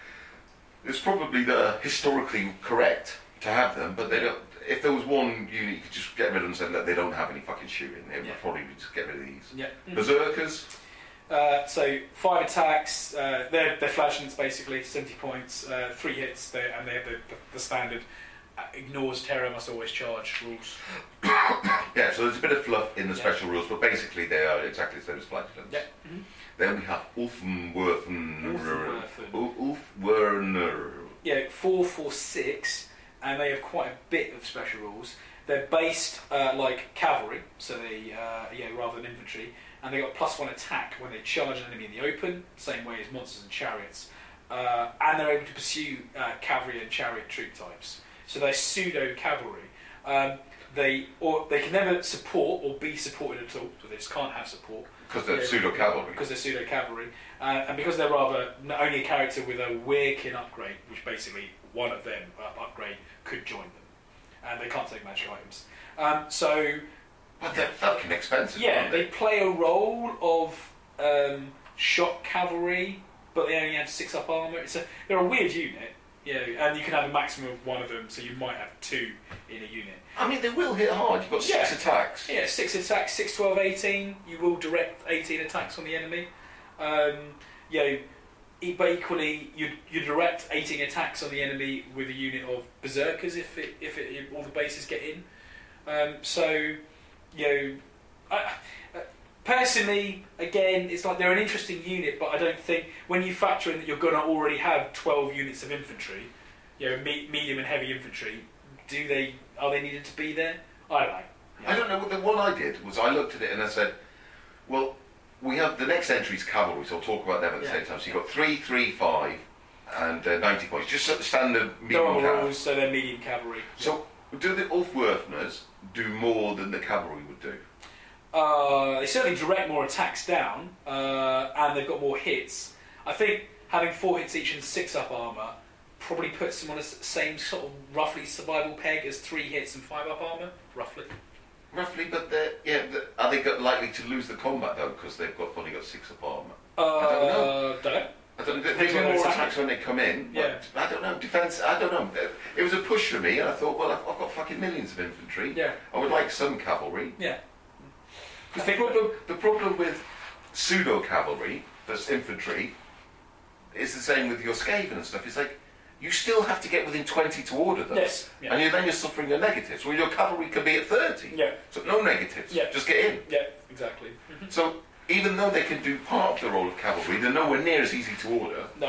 it's probably the historically correct to have them, but they don't. If there was one unit, you could just get rid of them and say that they don't have any fucking shooting. It would Yeah. probably be just get rid of these. Yeah. Berserkers. Uh, so five attacks. Uh, they're they're flashings basically, seventy points, uh, three hits, they, and they have the, the, the standard uh, ignores terror, must always charge rules. Yeah, so there's a bit of fluff in the Yeah. special rules, but basically they are exactly the same as flagellants. Yeah. Then we have Ulfenwerfen. Ulfenwerfen. Ulfwerner. Yeah, four four six, and they have quite a bit of special rules. They're based uh, like cavalry, so they uh, yeah rather than infantry, and they got plus one attack when they charge an enemy in the open, same way as monsters and chariots. uh, and they're able to pursue uh, cavalry and chariot troop types. So they're pseudo cavalry. Um, they or they can never support or be supported at all. So they just can't have support Because they're Yeah. pseudo cavalry. because they're pseudo cavalry, uh, and because they're rather not only a character with a Weirkin upgrade, which basically one of them uh, upgrade could join them, and they can't take magic items. Um, so. But they're fucking expensive. Yeah, aren't they play a role of um, shock cavalry, but they only have six up armour. It's a, they're a weird unit, yeah, and you can have a maximum of one of them, so you might have two in a unit. I mean, they will hit hard. You've got six Yeah. attacks. Yeah, six attacks, six, twelve, eighteen. You will direct eighteen attacks on the enemy. Um, you know, e- but equally, you you direct eighteen attacks on the enemy with a unit of berserkers if it, if, it, if all the bases get in. Um, so. You know, I, uh, personally, again, it's like they're an interesting unit, but I don't think when you factor in that you're going to already have twelve units of infantry, you know, me- medium and heavy infantry, do they are they needed to be there? I don't know. Yeah. I don't know. The one I did was I looked at it and I said, well, we have the next entry's cavalry, so I'll talk about them at the Yeah. same time. So you've got three, three, five, and uh, ninety points. Just at the standard There medium are cav. rules, so they're medium cavalry. So do the Ulfwerfners do more than the cavalry would do? Uh, they certainly direct more attacks down, uh, and they've got more hits. I think having four hits each and six up armour probably puts them on the same sort of roughly survival peg as three hits and five up armour, roughly. Roughly, but they're, yeah, they're, are they got likely to lose the combat though because they've got only got six up armour? Uh, I don't know. Don't know. I don't know. They Depends do on the more attack. attacks when they come in. Yeah. But I don't know. Defence. I don't know. It was a push for me, and I thought, well, I've, I've got fucking millions of infantry. Yeah. I would like some cavalry. Yeah. The problem, the problem with pseudo cavalry, that's infantry, is the same with your Skaven and stuff. It's like you still have to get within twenty to order them. Yes. Yeah. And you, then you're suffering the negatives. Well, your cavalry can be at thirty. Yeah. So no negatives. Yeah. Just get in. Yeah. Exactly. So even though they can do part of the role of cavalry, they're nowhere near as easy to order. No.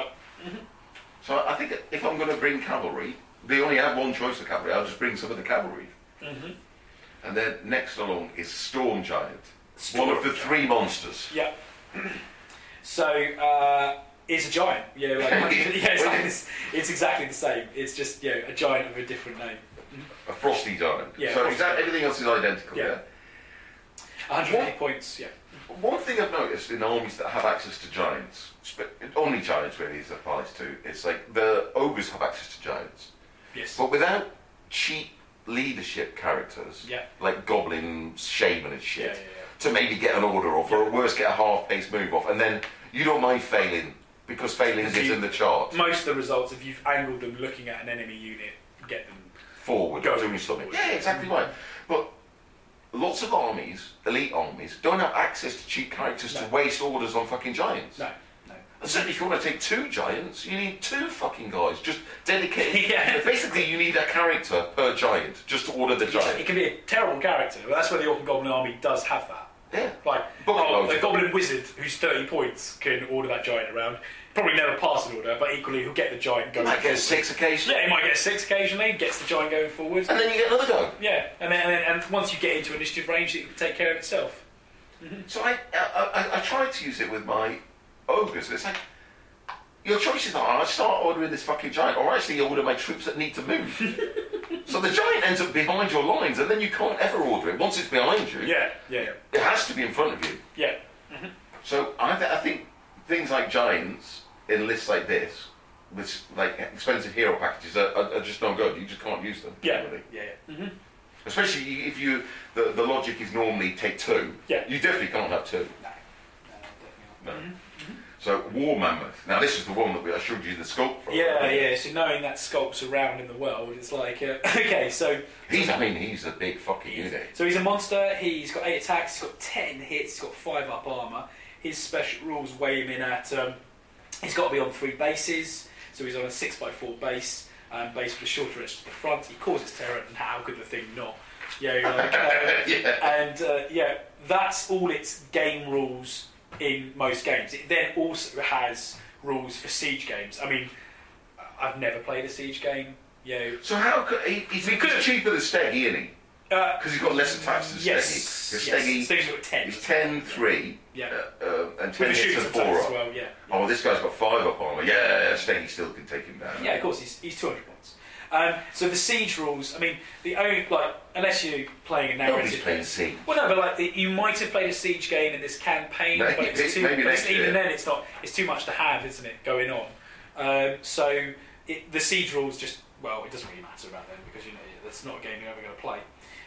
So I think if I'm going to bring cavalry, they only have one choice of cavalry. I'll just bring some of the cavalry. Mm-hmm. And then next along is Storm Giant, Storm one of the Giant. three monsters. Yeah. So uh, it's a giant. You know, like, yeah, it's, like this, it's exactly the same. It's just you know, a giant with a different name. A frosty giant. Yeah, so frosty exactly everything else is identical. Yeah. Yeah. one hundred What? points. Yeah. One thing I've noticed in armies that have access to giants, sp- only giants really as applies to, it's like the ogres have access to giants, Yes. but without cheap leadership characters, Yeah. like goblins, shaman and shit, Yeah, yeah, yeah. to maybe get an order off, or at worst get a half-paced move off, and then you don't mind failing because failing Because is you- in the chart. Most of the results, if you've angled them looking at an enemy unit, get them. Forward, Go doing something. forward. Yeah, exactly right. But lots of armies, elite armies, don't have access to cheap characters No. to waste orders on fucking giants. No. No. And certainly if you want to take two giants, you need two fucking guys, just dedicated. Yeah. Basically, you need a character per giant, just to order the It giant. can be a terrible character, but that's where the Orc and Goblin army does have that. Yeah. Like, Bucket oh, loads the of Goblin Wizard, who's thirty points, can order that giant around. Probably never pass an order, but equally he'll get the giant You going might get a forward. six occasionally, Yeah, he might get a six occasionally, gets the giant going forward. and then you get another go. Yeah, and then, and then and once you get into initiative range, it can take care of itself. So I, I, I, I tried to use it with my ogres. It's like, your choices are, I start ordering this fucking giant, or actually order my troops that need to move. So the giant ends up behind your lines, and then you can't ever order it. Once it's behind you, Yeah, yeah, yeah. it has to be in front of you. Yeah. So I, th- I think things like giants in lists like this, with like expensive hero packages, are, are, are just no good. You just can't use them. Yeah, Really. yeah, yeah. Mm-hmm. Especially if you, the, the logic is normally take two. Yeah. You definitely can't have two. No, no, definitely No. not. So War Mammoth. Now this is the one that we, I showed you the sculpt for. Yeah, yeah. So knowing that sculpt's around in the world, it's like uh, okay. So He's, I mean, he's a big fucking he's, unit. so he's a monster. He's got eight attacks. He's got ten hits. He's got five up armor. His special rules weigh him in at. Um, he's got to be on three bases. So he's on a six by four base. Um, base with a shorter edge to the front. He causes terror, and how could the thing not? Yeah, like, uh, Yeah. and uh, yeah, that's all its game rules in most games. It then also has rules for siege games. I mean, I've never played a siege game. You know, So how could he, he's, We he's could've- cheaper than Steggy, isn't he? Uh, Because he's got less attacks than yes. Steggy. Because yes. Steggy, Steggy's got ten. he's ten, three, Yeah. uh, uh, and ten With a hits shooting and four attack up. as well, yeah. Oh, this guy's got five up armor. Yeah, yeah, yeah. Steggy still can take him down. Yeah, of course, he's, he's two hundred points. Um, so the siege rules, I mean, the only, like, unless you're playing a narrative... Nobody's playing Siege. Well, no, but like, the, you might have played a siege game in this campaign, Maybe- but it's too, maybe but next it's, even year. then it's not, it's too much to have, isn't it, going on. Um, so it, the siege rules just, well, it doesn't really matter about them, because, you know, that's not a game you're ever going to play.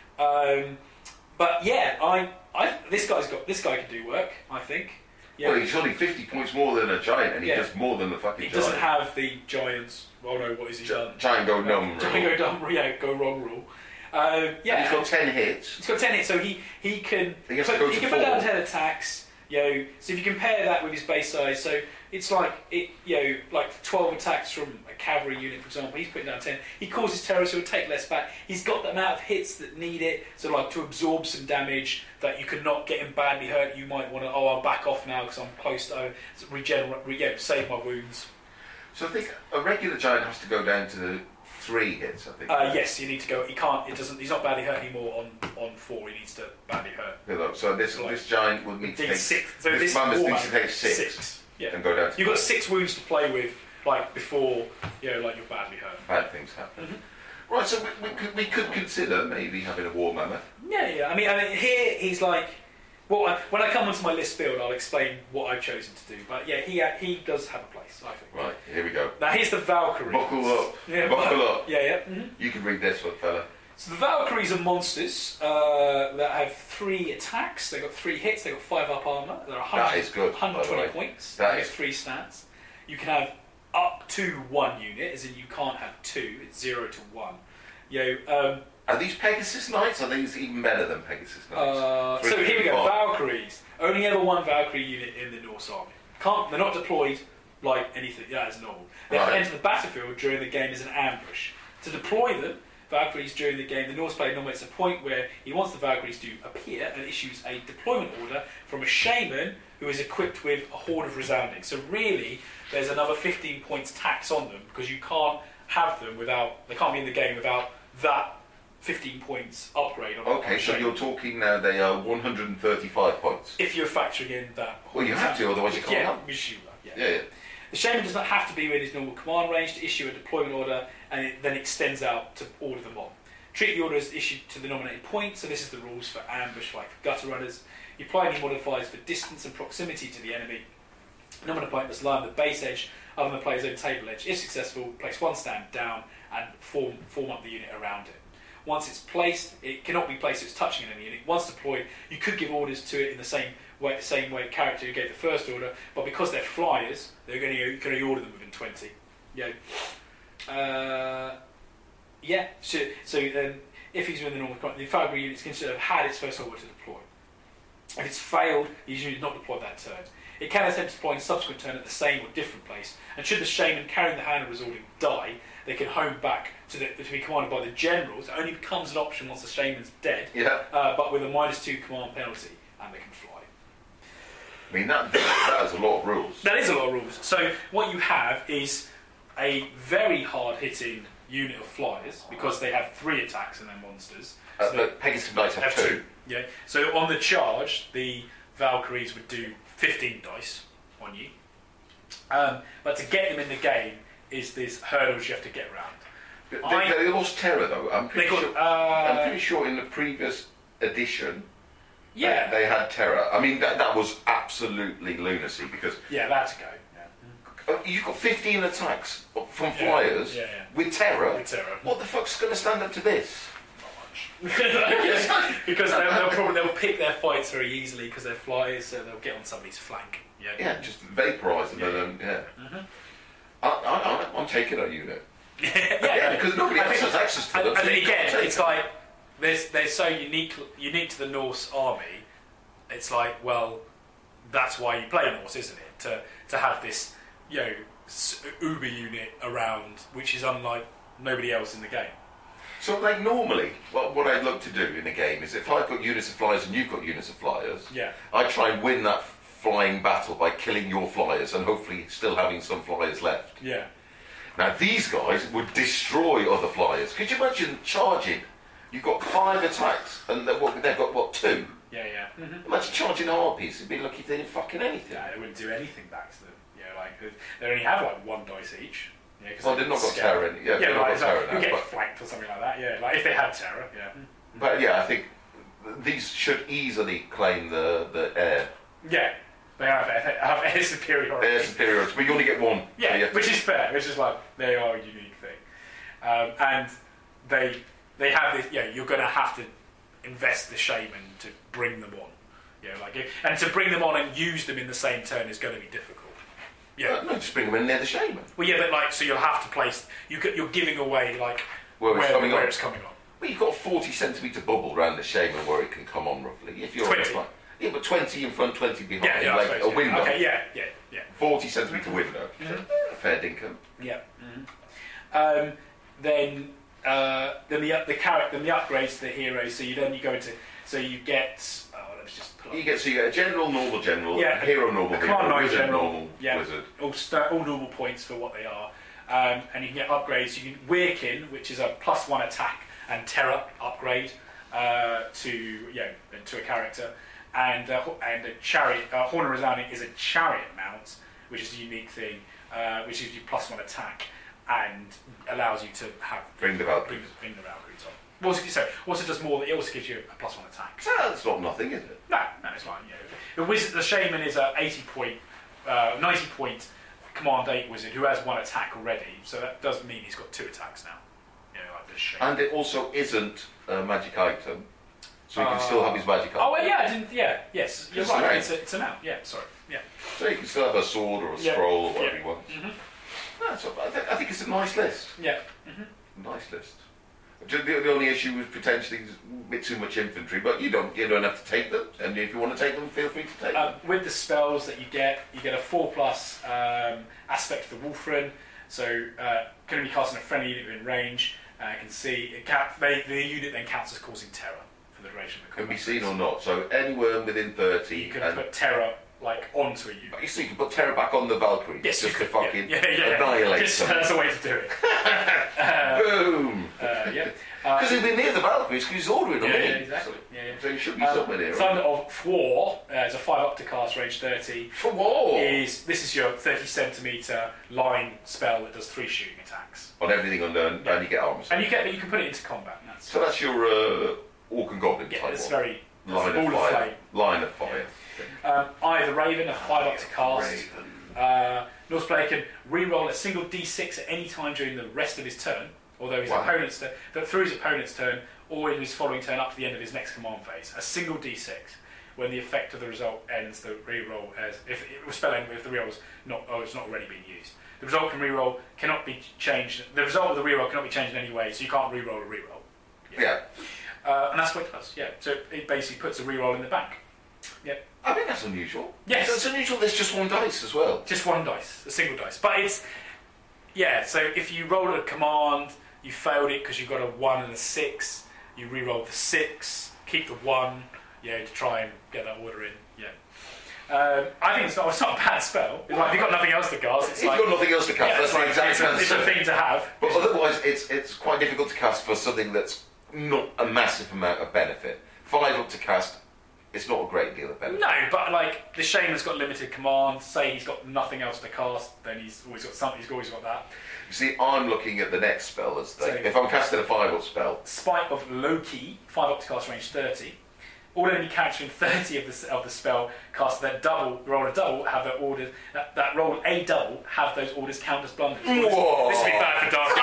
Um, but yeah, I, I, this guy's got, this guy can do work, I think. Yeah. Well, he's only fifty points more than a giant, and he Yeah. does more than the fucking He giant. doesn't have the giants. Oh no, what is he Gi- done? Giant go numb. Giant go dumb. Yeah, go wrong rule. Uh, yeah, And he's got ten hits. he's got ten hits, so he he can He has to put, go he to can put down four. ten attacks. You know, so if you compare that with his base size, so it's like it. You know, like twelve attacks from a cavalry unit, for example. He's putting down ten. He causes terror, so he'll take less back. He's got the amount of hits that need it, so like to absorb some damage that you could not get him badly hurt. You might want to. Oh, I'll back off now because I'm close to oh, regenerate. Re, yeah, save my wounds. So I think a regular giant has to go down to three hits, I think. Uh, yes, you need to go. He can't. It doesn't. He's not badly hurt anymore on, on four. He needs to badly hurt. Yeah, look, so this this giant would need to Need take six. So this this mammoth war needs to man- take six, Six. Yeah. and go down to You've got three. six wounds to play with, like before. You know, like you're badly hurt. Bad things happen. Mm-hmm. Right, so we, we, could, we could consider maybe having a war mammoth. Yeah, yeah. I mean, I mean, here he's like. Well, I, when I come onto my list build, I'll explain what I've chosen to do. But yeah, he uh, he does have a place, I think. Right, here we go. Now here's the Valkyries. Buckle up. Yeah, Buckle bu- up. Yeah, yeah. Mm-hmm. You can read this one, fella. So the Valkyries are monsters uh, that have three attacks. They've got three hits. They've got five up armor. They're one hundred, That is good, one hundred by the twenty way. points. That They is- have three stats. You can have up to one unit, as in you can't have two. It's zero to one. You know, um, Are these Pegasus Knights? Are these even better than Pegasus Knights? uh, Three, so three, here we go. five. Valkyries. Only ever one Valkyrie unit in the Norse army. Can't. They're not deployed like anything. Yeah, as normal. They have to Right. enter the battlefield during the game as an ambush. To deploy them, Valkyries during the game, the Norse player nominates a point where he wants the Valkyries to appear and issues a deployment order from a shaman who is equipped with a horde of resounding. So really, there's another fifteen points tax on them because you can't have them without. They can't be in the game without that fifteen points upgrade on. on Okay, a so shaman. you're talking now they are one hundred thirty-five points. If you're factoring in that. Well, you have to, otherwise you can't Yeah, have them. we assume that, Yeah, yeah. The shaman does not have to be within his normal command range to issue a deployment order, and it then extends out to order them on. Treat the order as issued to the nominated point, so this is the rules for ambush, like for gutter runners. You apply any modifiers for distance and proximity to the enemy. The nominated point must lie on the base edge, other than the player's own table edge. If successful, place one stand down and form, form up the unit around it. Once it's placed, it cannot be placed so it's touching an enemy unit. Once deployed, you could give orders to it in the same way, the same way character you gave the first order, but because they're flyers, they're going to you can only order them within twenty. Yeah. Uh, yeah. So, so then, if he's within the normal, the Valkyrie unit is considered to have had its first order to deploy. If it's failed, the unit is not deployed that turn. It can attempt to deploy in a subsequent turn at the same or different place, and should the shaman carrying the hand of resorting die, they can home back to, the, to be commanded by the generals. It only becomes an option once the shaman's dead, Yeah. uh, but with a minus two command penalty, and they can fly. I mean, that, that is a lot of rules. That is a lot of rules. So what you have is a very hard-hitting unit of flyers, because they have three attacks and they're monsters. Uh, So but Pegasus Knights have, they have two. Yeah. So on the charge, the Valkyries would do fifteen dice on you. Um, but to get them in the game is these hurdles you have to get around. They, I- they lost terror, though. I'm They pretty, got, sure, uh, I'm pretty sure in the previous edition, they- yeah, they, had terror. I mean, that, that was absolutely lunacy, because yeah, that's a go. Yeah. uh, you've got fifteen attacks from Yeah, flyers yeah, yeah. with terror. With terror. What the fuck's going to stand up to this? Because they'll, they'll probably they'll pick their fights very easily because they're flyers, so they'll get on somebody's flank. Yeah. Yeah, just vaporise them Yeah. and um, yeah. Mhm. I, I, I, I'm taking a unit. yeah, Yeah, because nobody I else think- has access to And, them. so and you again, can't take it's them. like they're, they're so unique unique to the Norse army. It's like, well, that's why you play Norse, isn't it? To to have this, you know, s- uber unit around, which is unlike nobody else in the game. So, like, normally, what, what I'd look to do in a game is if I've got units of flyers and you've got units of flyers, Yeah. I try and win that flying battle by killing your flyers and hopefully still having some flyers left. Yeah. Now, these guys would destroy other flyers. Could you imagine charging You've got five attacks, and they've, what, they've got, what, two? Yeah, yeah. Mm-hmm. Imagine charging harpies. It'd be lucky if they didn't fucking anything. Yeah, they wouldn't do anything back to them. Yeah, like they only have like one dice each. Yeah, Well, they've not got terror in it. Yeah, Yeah, they've not like, got terror like, now, you get but- flanked or something like that. Yeah, like if they had terror. Yeah. But yeah, I think these should easily claim the, the air, Yeah, they have they have air superiority. air superiority, but you only get one. so you Yeah, have to- which is fair. Which is like they are a unique thing, um, and they they have this. Yeah, you're going to have to invest the shaman to bring them on. Yeah, like if, and to bring them on and use them in the same turn is going to be difficult. Yeah. Uh, no, just bring them in near the shaman. Well, yeah, but like so you'll have to place. You could, you're giving away like Where it's coming where on. it's coming on. Well, you've got a forty centimetre bubble around the shaman where it can come on roughly. If you're twenty. in front. Yeah, but twenty in front, twenty behind, Yeah, yeah, I like suppose, a yeah. window. Okay, yeah, yeah, yeah. forty centimetre window. Fair dinkum. Yeah. Um, then uh, then the the character then the upgrades to the hero. So you then you go into so you get oh let's just pull up. You get so you get a general, normal general, Yeah, a hero, normal a hero, command knight wizard, general, normal yeah. wizard. all st- all normal points for what they are, um, and you can get upgrades. You can Weirkin, which is a plus one attack and terror upgrade uh, to you know to a character, and uh, and a chariot. Uh, Horn of Resounding is a chariot mount, which is a unique thing, uh, which gives you plus one attack and allows you to have Bring the bring, Valkyries. bring the Valkyries on. Well, also, so also does more. It also gives you a plus one attack. So that's not nothing, is it? No, no, it's fine. Yeah. The wizard, the shaman is a eighty point, uh, ninety point command eight wizard who has one attack already. So that does mean he's got two attacks now. You know, like this shaman. And it also isn't a magic item, so you can Uh, still have his magic item. Oh well, yeah, I didn't. Yeah, yes, you're It's a right. mount. It's, a, it's an out. Yeah, sorry. Yeah. So you can still have a sword or a Yeah. scroll or whatever Yeah. you want. Mhm. No, it's not- I, think, I think it's a nice list. Yeah. Nice list. Ju- The, the only issue was potentially a bit too much infantry, but you don't you don't have to take them. And if you want to take them, feel free to take Um, them. with the spells that you get, you get a four plus um, aspect of the Wolfren. So uh, going to be casting a friendly unit in range. Uh, you can see it count, they, the unit then counts as causing terror for the duration of the Can be combat. seen or not. So anywhere within thirty. You can and put terror like onto a unit. you see, you can put terror back on the Valkyrie. Yes, just you to could, fucking yeah, yeah, yeah. annihilate Just, them. that's a way to do it. Boom! Uh, yeah. Uh, Because he'll be near the Valkyries because he's ordering them yeah, in. yeah, exactly. Yeah, yeah. So he should be Um, somewhere near. Thunder Right? of War uh, is a five up to cast, range thirty. For war! Is this is your thirty centimeter line spell that does three shooting attacks, On everything under, and you get armor. and you get you can put it into combat. And that's So that's your uh, Orc and Goblin yeah, type it's one. very Line ball of of fire. flame. Line of fire. Um, Eye of the Raven, a five up to cast. Raven. Uh, Norse player can re-roll a single d six at any time during the rest of his turn, although his Wow. opponent's turn, that through his opponent's turn or in his following turn up to the end of his next command phase. A single d six. When the effect of the result ends, the re-roll as if it will spell end if the re-roll's not oh it's not already been used. The result can re-roll cannot be changed. The result of the re-roll cannot be changed in any way, so you can't re-roll a re-roll. Yeah. Uh, and that's what it does. Yeah. So it basically puts a re-roll in the bank. Yeah. I think that's unusual. Yes. It's unusual there's just one dice as well. Just one dice, a single dice. But it's, yeah, so if you roll a command, you failed it because you got a one and a six, you re-roll the six, keep the one, you know, to try and get that order in, yeah. Um, I think it's not, it's not a bad spell. It's like, if you've got nothing else to cast, it's If like, you've got nothing else to cast, yeah, that's it's, the like, exact it's, a, it's a answer. thing to have. But otherwise, it's it's quite difficult to cast for something that's not a massive amount of benefit. Five up to cast, it's not a great deal of benefit. No, but like the shaman's got limited command. Say he's got nothing else to cast, then he's always got something. He's always got that. You see, I'm looking at the next spell as the, So- if I'm casting a five up spell. Spite of Loki, five up to cast range thirty. All enemy character in thirty of the of the spell cast that double roll a double have their orders that, that roll a double have those orders count as blunders. This Whoa. this would be bad for Dark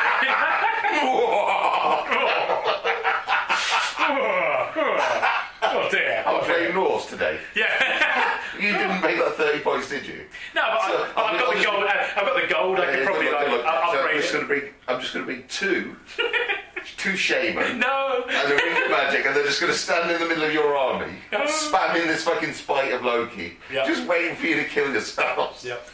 Oh dear. I'm Oh, playing dear. Norse today. Yeah. You didn't make that thirty points, did you? No, but So, I, I've got I'll the just- gold. I've got the gold. I could Yeah, probably look, like look, up- so I'm upgrade just it. going to bring. I'm just going to bring two, two shaman. No. And a ring of magic, and they're just going to stand in the middle of your army, spamming this fucking spite of Loki, Yep. just waiting for you to kill yourselves. Yep.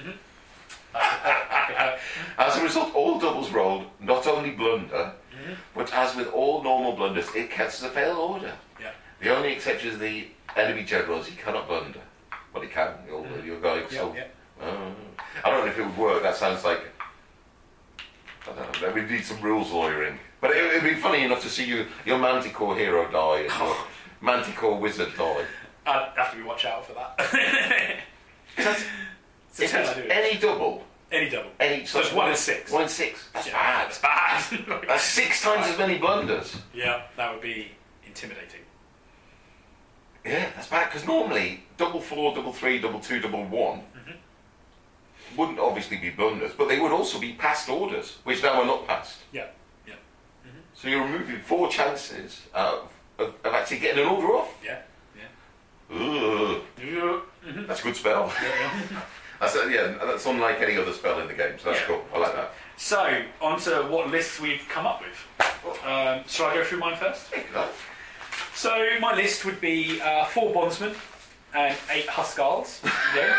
Mm-hmm. As a result, all doubles rolled not only blunder, Mm-hmm. but as with all normal blunders, it counts as a failed order. Yeah. The only exception is the enemy generals. He cannot blunder, but he can. Your, your guy. Yep. So, Yep. oh. I don't know if it would work. That sounds like I don't know. We need some rules lawyering. But it, it'd be funny enough to see you, your Manticore hero die and your Manticore wizard die. I'd have to be watch out for that. That's, It's a if ten it's I do. any double, Any double. any So it's one in six. One in six. That's Yeah, bad. That's bad. That's six times as many blunders. Yeah, that would be intimidating. Yeah, that's bad because normally double four, double three, double two, double one Mm-hmm. wouldn't obviously be blunders, but they would also be passed orders, which now are not passed. Yeah. So you're removing four chances of, of, of actually getting an order off. Yeah. Ugh, Yeah. that's a good spell. That's a, yeah, that's unlike any other spell in the game, so that's Yeah. cool. I like that. So, on to what lists we've come up with. Um, shall I go through mine first? Take that. So, my list would be uh, four bondsmen and eight huskars. Yeah.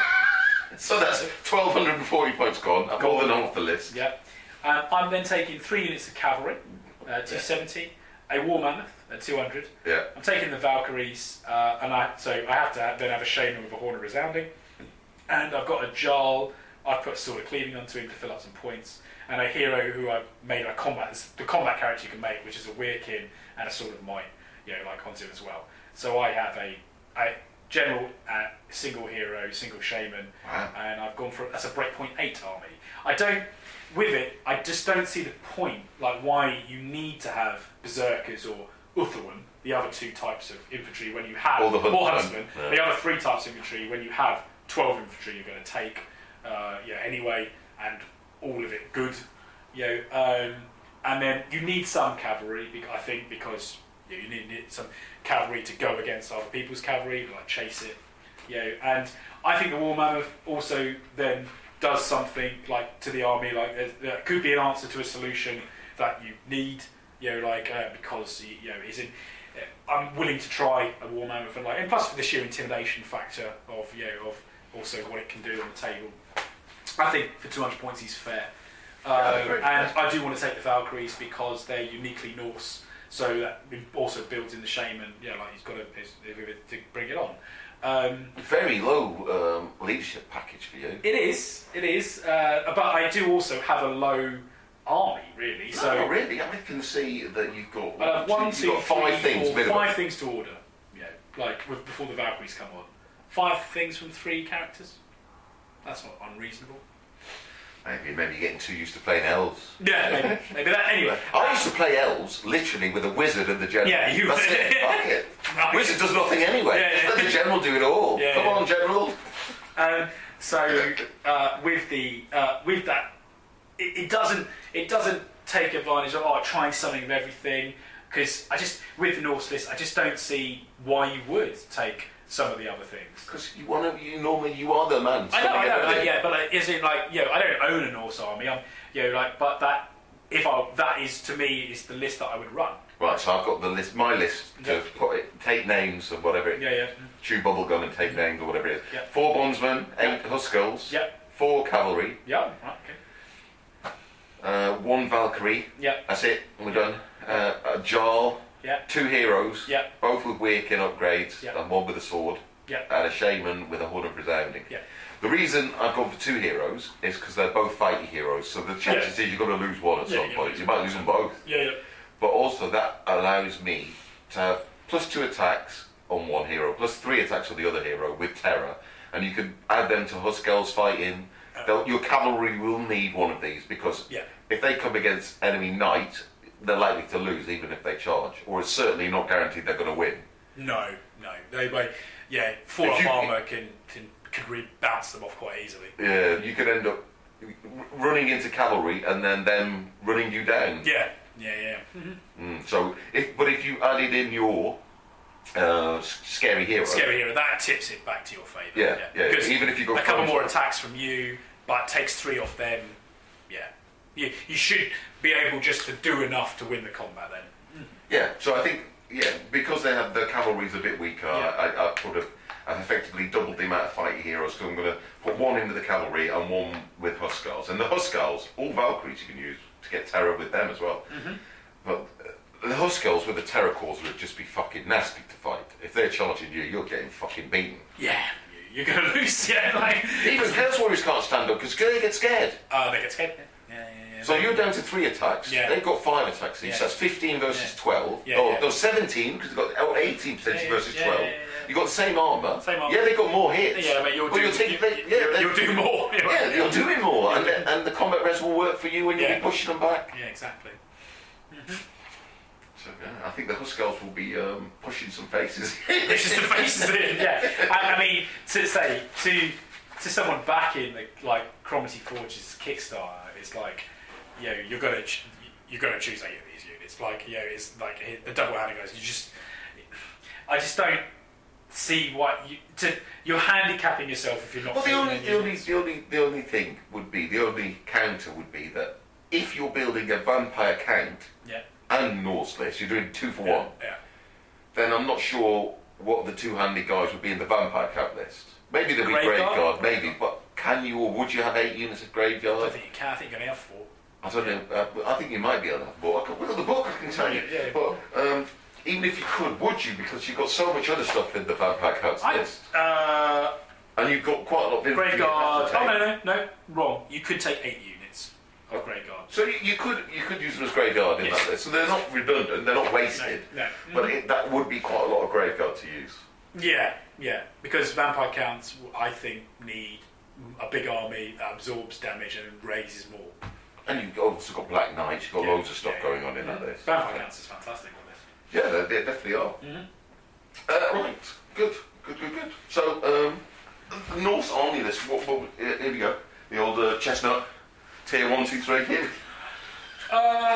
So that's twelve forty points gone, more Gone. than half the list. Yeah. Um, I'm then taking three units of cavalry, uh, two seventy, a war mammoth at two hundred. Yeah. I'm taking the Valkyries, uh, and I so I have to have, then have a Shaman with a horn of resounding, and I've got a Jarl. I've put a sword of cleaving onto him to fill up some points, and a hero who I've made a combat the combat character you can make, which is a Weirkin and a sword of might, you know, like onto him as well. So I have a, a general, uh, single hero, single Shaman, Wow. and I've gone for that's a breakpoint eight army. I don't. With it, I just don't see the point, like why you need to have Berserkers or Uthawin, the other two types of infantry, when you have Or the Huntsman, or Huntsman, yeah. the other three types of infantry, when you have twelve infantry you're going to take, uh, yeah, anyway, and all of it good, you know, um, and then you need some cavalry, bec- I think, because you, know, you need, need some cavalry to go against other people's cavalry, like chase it, you know, and I think the War Mammoth also then does something like to the army, like there, there could be an answer to a solution that you need, you know, like uh, because you know is in. I'm willing to try a War Mammoth, and like, and plus for the sheer intimidation factor of you know of also what it can do on the table. I think for two hundred points he's fair, Yeah, I um, agree. and I do want to take the Valkyries because they're uniquely Norse, so that also builds in the Shaman. Yeah, like he's got to, to bring it on. Um, Very low um, leadership package for you. It is, it is, uh, but I do also have a low army, really. No, So not really. I can see that you've got uh, one, you've two, got five three, things. four, minimum. five things to order. Yeah, like with, before the Valkyries come on. Five things from three characters. That's not unreasonable. Maybe, maybe you're getting too used to playing elves. Yeah, maybe, maybe that. Anyway, I used to play elves literally with a wizard and the general. Yeah, you- That's it. Fuck it. Right. Wizard does nothing anyway. Yeah, yeah. Let the general do it all. Yeah, Come yeah. on, general. Um, so uh, with the uh, with that, it, it doesn't it doesn't take advantage of oh trying something of everything, because I just with the Norse list I just don't see why you would take some of the other things. Because you want to. You normally you are the man. I know, I know, Everything. like, yeah, but like, is it like you know I don't own a Norse army. I'm you know like but that if I that is to me is the list that I would run. Right, so I've got the list, my list to Yeah. put it, take names or whatever. It, Yeah, yeah, chew bubblegum and take names or whatever it is. Yeah. Four bondsmen, eight huskels, yeah, four cavalry, yeah. Right, okay. uh, one Valkyrie. Yeah, That's it. We're done. Uh, a Jarl, yeah, two heroes, yeah, both with Weirkin upgrades, Yeah. and one with a sword, yeah, and a shaman with a horn of resounding. yeah. The reason I've gone for two heroes is because they're both fighty heroes, so the chances is you're going to lose one at Yeah, some you're point. gonna You lose might one. lose them both. Yeah, yeah. But also that allows me to have plus two attacks on one hero, plus three attacks on the other hero with terror, and you can add them to Huskarls fighting. They'll, your cavalry will need one of these because Yeah. if they come against enemy knight, they're likely to lose even if they charge, or it's certainly not guaranteed they're going to win. No, no. They, they yeah, full If up you- armour can can could re- bounce them off quite easily. Yeah, you could end up running into cavalry and then them running you down. Yeah, yeah, yeah. Mm-hmm. Mm, so, if but if you added in your uh, s- scary hero, Scary hero, that tips it back to your favour. Yeah, yeah, Because even if you go a couple front- more attacks from you, but takes three off them. Yeah, you you should be able just to do enough to win the combat then. yeah. So I think yeah, because they have the cavalry's a bit weaker, Yeah. I, I put a. I've effectively doubled the amount of fighty heroes, so I'm going to put one into the cavalry and one with Huskarls. And the Huskarls, all Valkyries you can use to get terror with them as well. Mm-hmm. But uh, the Huskarls with the terror cores would just be fucking nasty to fight. If they're charging you, you're getting fucking beaten. Yeah, you- you're gonna lose. Yeah, like Even Chaos Warriors can't stand up because they get scared. uh, they get scared. Yeah, yeah, yeah. So you're down to three attacks. Yeah. They've got five attacks each. Yeah. So that's fifteen versus Yeah. twelve. Yeah, oh, yeah. no, seventeen because they've got oh, eighteen potentially Yeah, yeah, versus yeah, twelve. yeah, yeah, yeah. You've got the same armour. Same armour. Yeah, they've got more hits. Yeah, but you'll But do. you'll take- you, they- you, yeah, you'll, they- you'll do more. Yeah, you're doing more, You'll and do- the, and the combat res will work for you when you'll Yeah. be pushing them back. Yeah, exactly. So yeah, I think the Huskars will be um, pushing some faces. It's just the faces in, yeah. I, I mean, to say to to someone backing the, like Cromarty Forge's Kickstarter, it's like, you know, you're gonna ch- you're gonna choose eight of these units. Like, you know, it's like the double handed guys. You just, I just don't see what you to you're handicapping yourself if you're not. Well, the building only, any the only, units. the only, the only thing would be the only counter would be that if you're building a vampire count Yeah. and Norse list, you're doing two for Yeah. one. Yeah. Then I'm not sure what the two-handed guys would be in the vampire count list. Maybe there'll be Graveguard? Graveguard, maybe, but can you or would you have eight units of I Graveyard? don't think you can. I think you're gonna have four. I don't know. Uh, I think you might be able to have more. I can, look at the book, I can tell you. Yeah, yeah. But um, even if you could, would you? Because you've got so much other stuff in the vampire counts I, list, uh, and you've got quite a lot of infantry you have Graveguard. to Oh take. no, no, no, wrong. You could take eight units of Graveguard. So you, you could you could use them as Graveguard in Yes. that list. So they're not redundant, they're not wasted. No, no. But it, that would be quite a lot of Graveguard to use. Yeah, yeah. Because vampire counts, I think, need a big army that absorbs damage and raises more. And you've also got Black Knights, you've got Yeah, loads of stuff yeah, going yeah. on in that list. Vampire counts is fantastic on this. Yeah, they, they definitely are. Mhm. Uh, right, good, good, good, good. So, um, the Norse Army list, what, what, here here we go. The old uh, chestnut, tier one, two, three, here. Uh,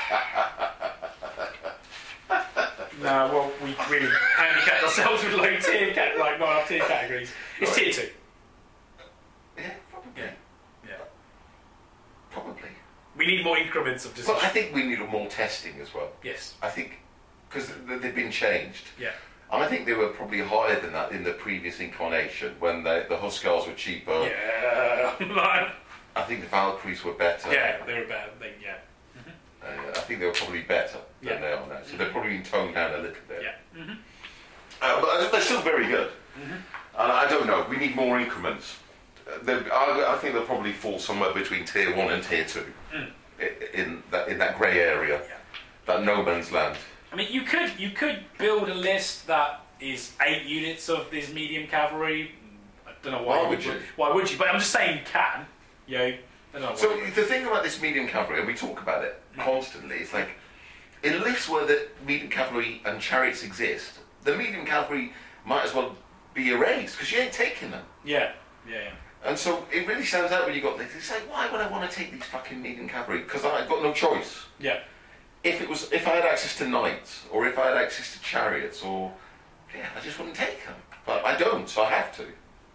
no, well, we really handicapped ourselves with low tier, cat- like not enough tier categories. It's tier two. Yeah, probably. Yeah, yeah. Probably. We need more increments of But decision. I think we need more testing as well. Yes. I think, because they've been changed. Yeah. And I think they were probably higher than that in the previous incarnation when they, the Huskars were cheaper. Yeah. Like- I think the Valkyries were better. yeah, they were bad. They, yeah. Uh, I think they were probably better than Yeah. they are now. So they're probably been toned down a little bit. Yeah. Mm-hmm. Uh, but they're still very good. And I don't know, we need more increments. Uh, they're- I, I think they'll probably fall somewhere between tier one and tier two. Mm. i- In that, in that grey area. Yeah. That no man's land. I mean, you could you could build a list that is eight units of this medium cavalry. I don't know why, Why would you? Why would you? But I'm just saying you can. You know, I don't know. So why. the thing about this medium cavalry, and we talk about it constantly, it's like in lists where the medium cavalry and chariots exist, the medium cavalry might as well be erased because you ain't taking them. yeah, yeah, yeah. And so it really stands out when you got this. It's like, why would I want to take these fucking medium cavalry? Because I've got no choice. Yeah. If it was, if I had access to knights, or if I had access to chariots, or yeah, I just wouldn't take them. But I don't, so I have to.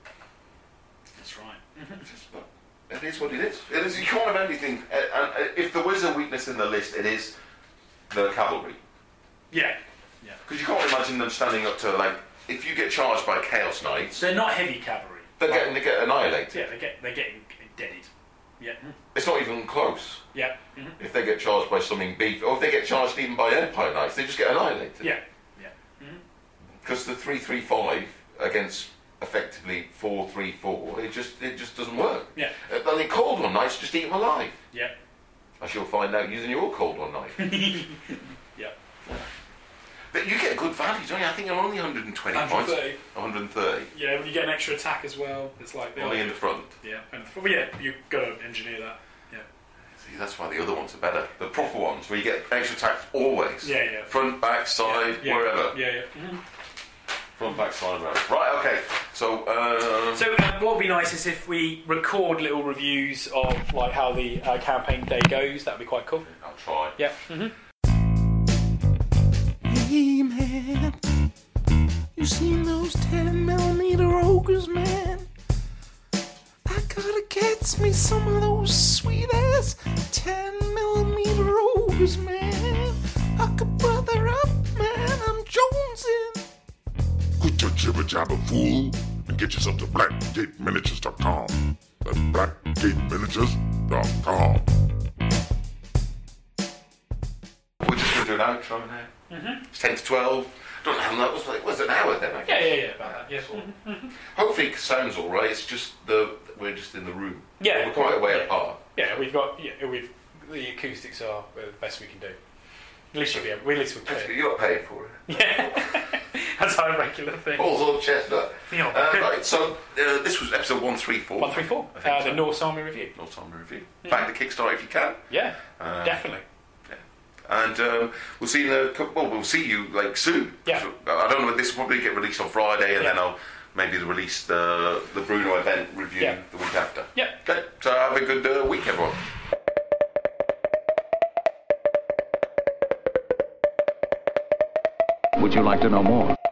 That's right. It's just, but it is what it is. It is. You can't have anything. Uh, and uh, if there was a weakness in the list, it is the cavalry. Yeah. Because you can't imagine them standing up to like. If you get charged by chaos knights, So they're not heavy cavalry. they're getting they get annihilated. Yeah, they get they're getting deaded. Yeah. It's not even close. Yeah. Mhm. If they get charged by something beef, or if they get charged even by Empire Knights, they just get annihilated. Yeah. Yeah. Because the three three five against effectively four three four, it just it just doesn't work. Yeah. Uh, then the cold one knights just eat them alive. Yeah. As you'll find out using your cold one knife. Yeah. But you get a good value, don't you? I think I'm only one hundred twenty one points. hundred thirty. one hundred thirty. Yeah, when you get an extra attack as well, it's like the Only in the front. yeah, and well, yeah, you've got to engineer that. Yeah. See, that's why the other ones are better. The proper ones, where you get extra attack always. Yeah, yeah. Front, back, side, yeah, wherever. Yeah, yeah. Mhm. Front, back, side, wherever. Right, okay. So, um, So uh, what would be nice is if we record little reviews of like how the uh, campaign day goes. That'd be quite cool. I'll try. Yeah. Mm-hmm. Hey man, you seen those ten millimeter ogres, man? I gotta get me some of those sweet ass ten millimeter ogres, man. Hook a brother up, man. I'm jonesing. Quit your jibber jabber, fool, and get yourself to black gate miniatures dot com. That's black gate miniatures dot com. we're just going to do an outro now. Mm-hmm. It's ten to twelve. Don't know how that was. Like, was it an hour then? I Yeah, guess? yeah, yeah. About that. Yes. Mhm. Hopefully it sounds all right. It's just the we're just in the room. Yeah. We're quite a way yeah. apart. Yeah, we've got yeah, we've the acoustics are the best we can do. At least you'll be able, at least we're clear. You're paying for it. Yeah, that's our regular thing. Balls on chestnut. Yeah, Uh, good. right, so uh, this was episode one three four. One three four. I think Uh, so. the Norse Army Review. North Army Review. Back the Kickstarter if you can. Yeah, Uh, definitely. And um, we'll see you in a couple, well, we'll see you like soon. Yeah. So, I don't know if this will probably get released on Friday, and Yeah. then I'll maybe release the the Bruno event review Yeah. the week after. Yeah. Okay. So have a good uh, week, everyone. Would you like to know more?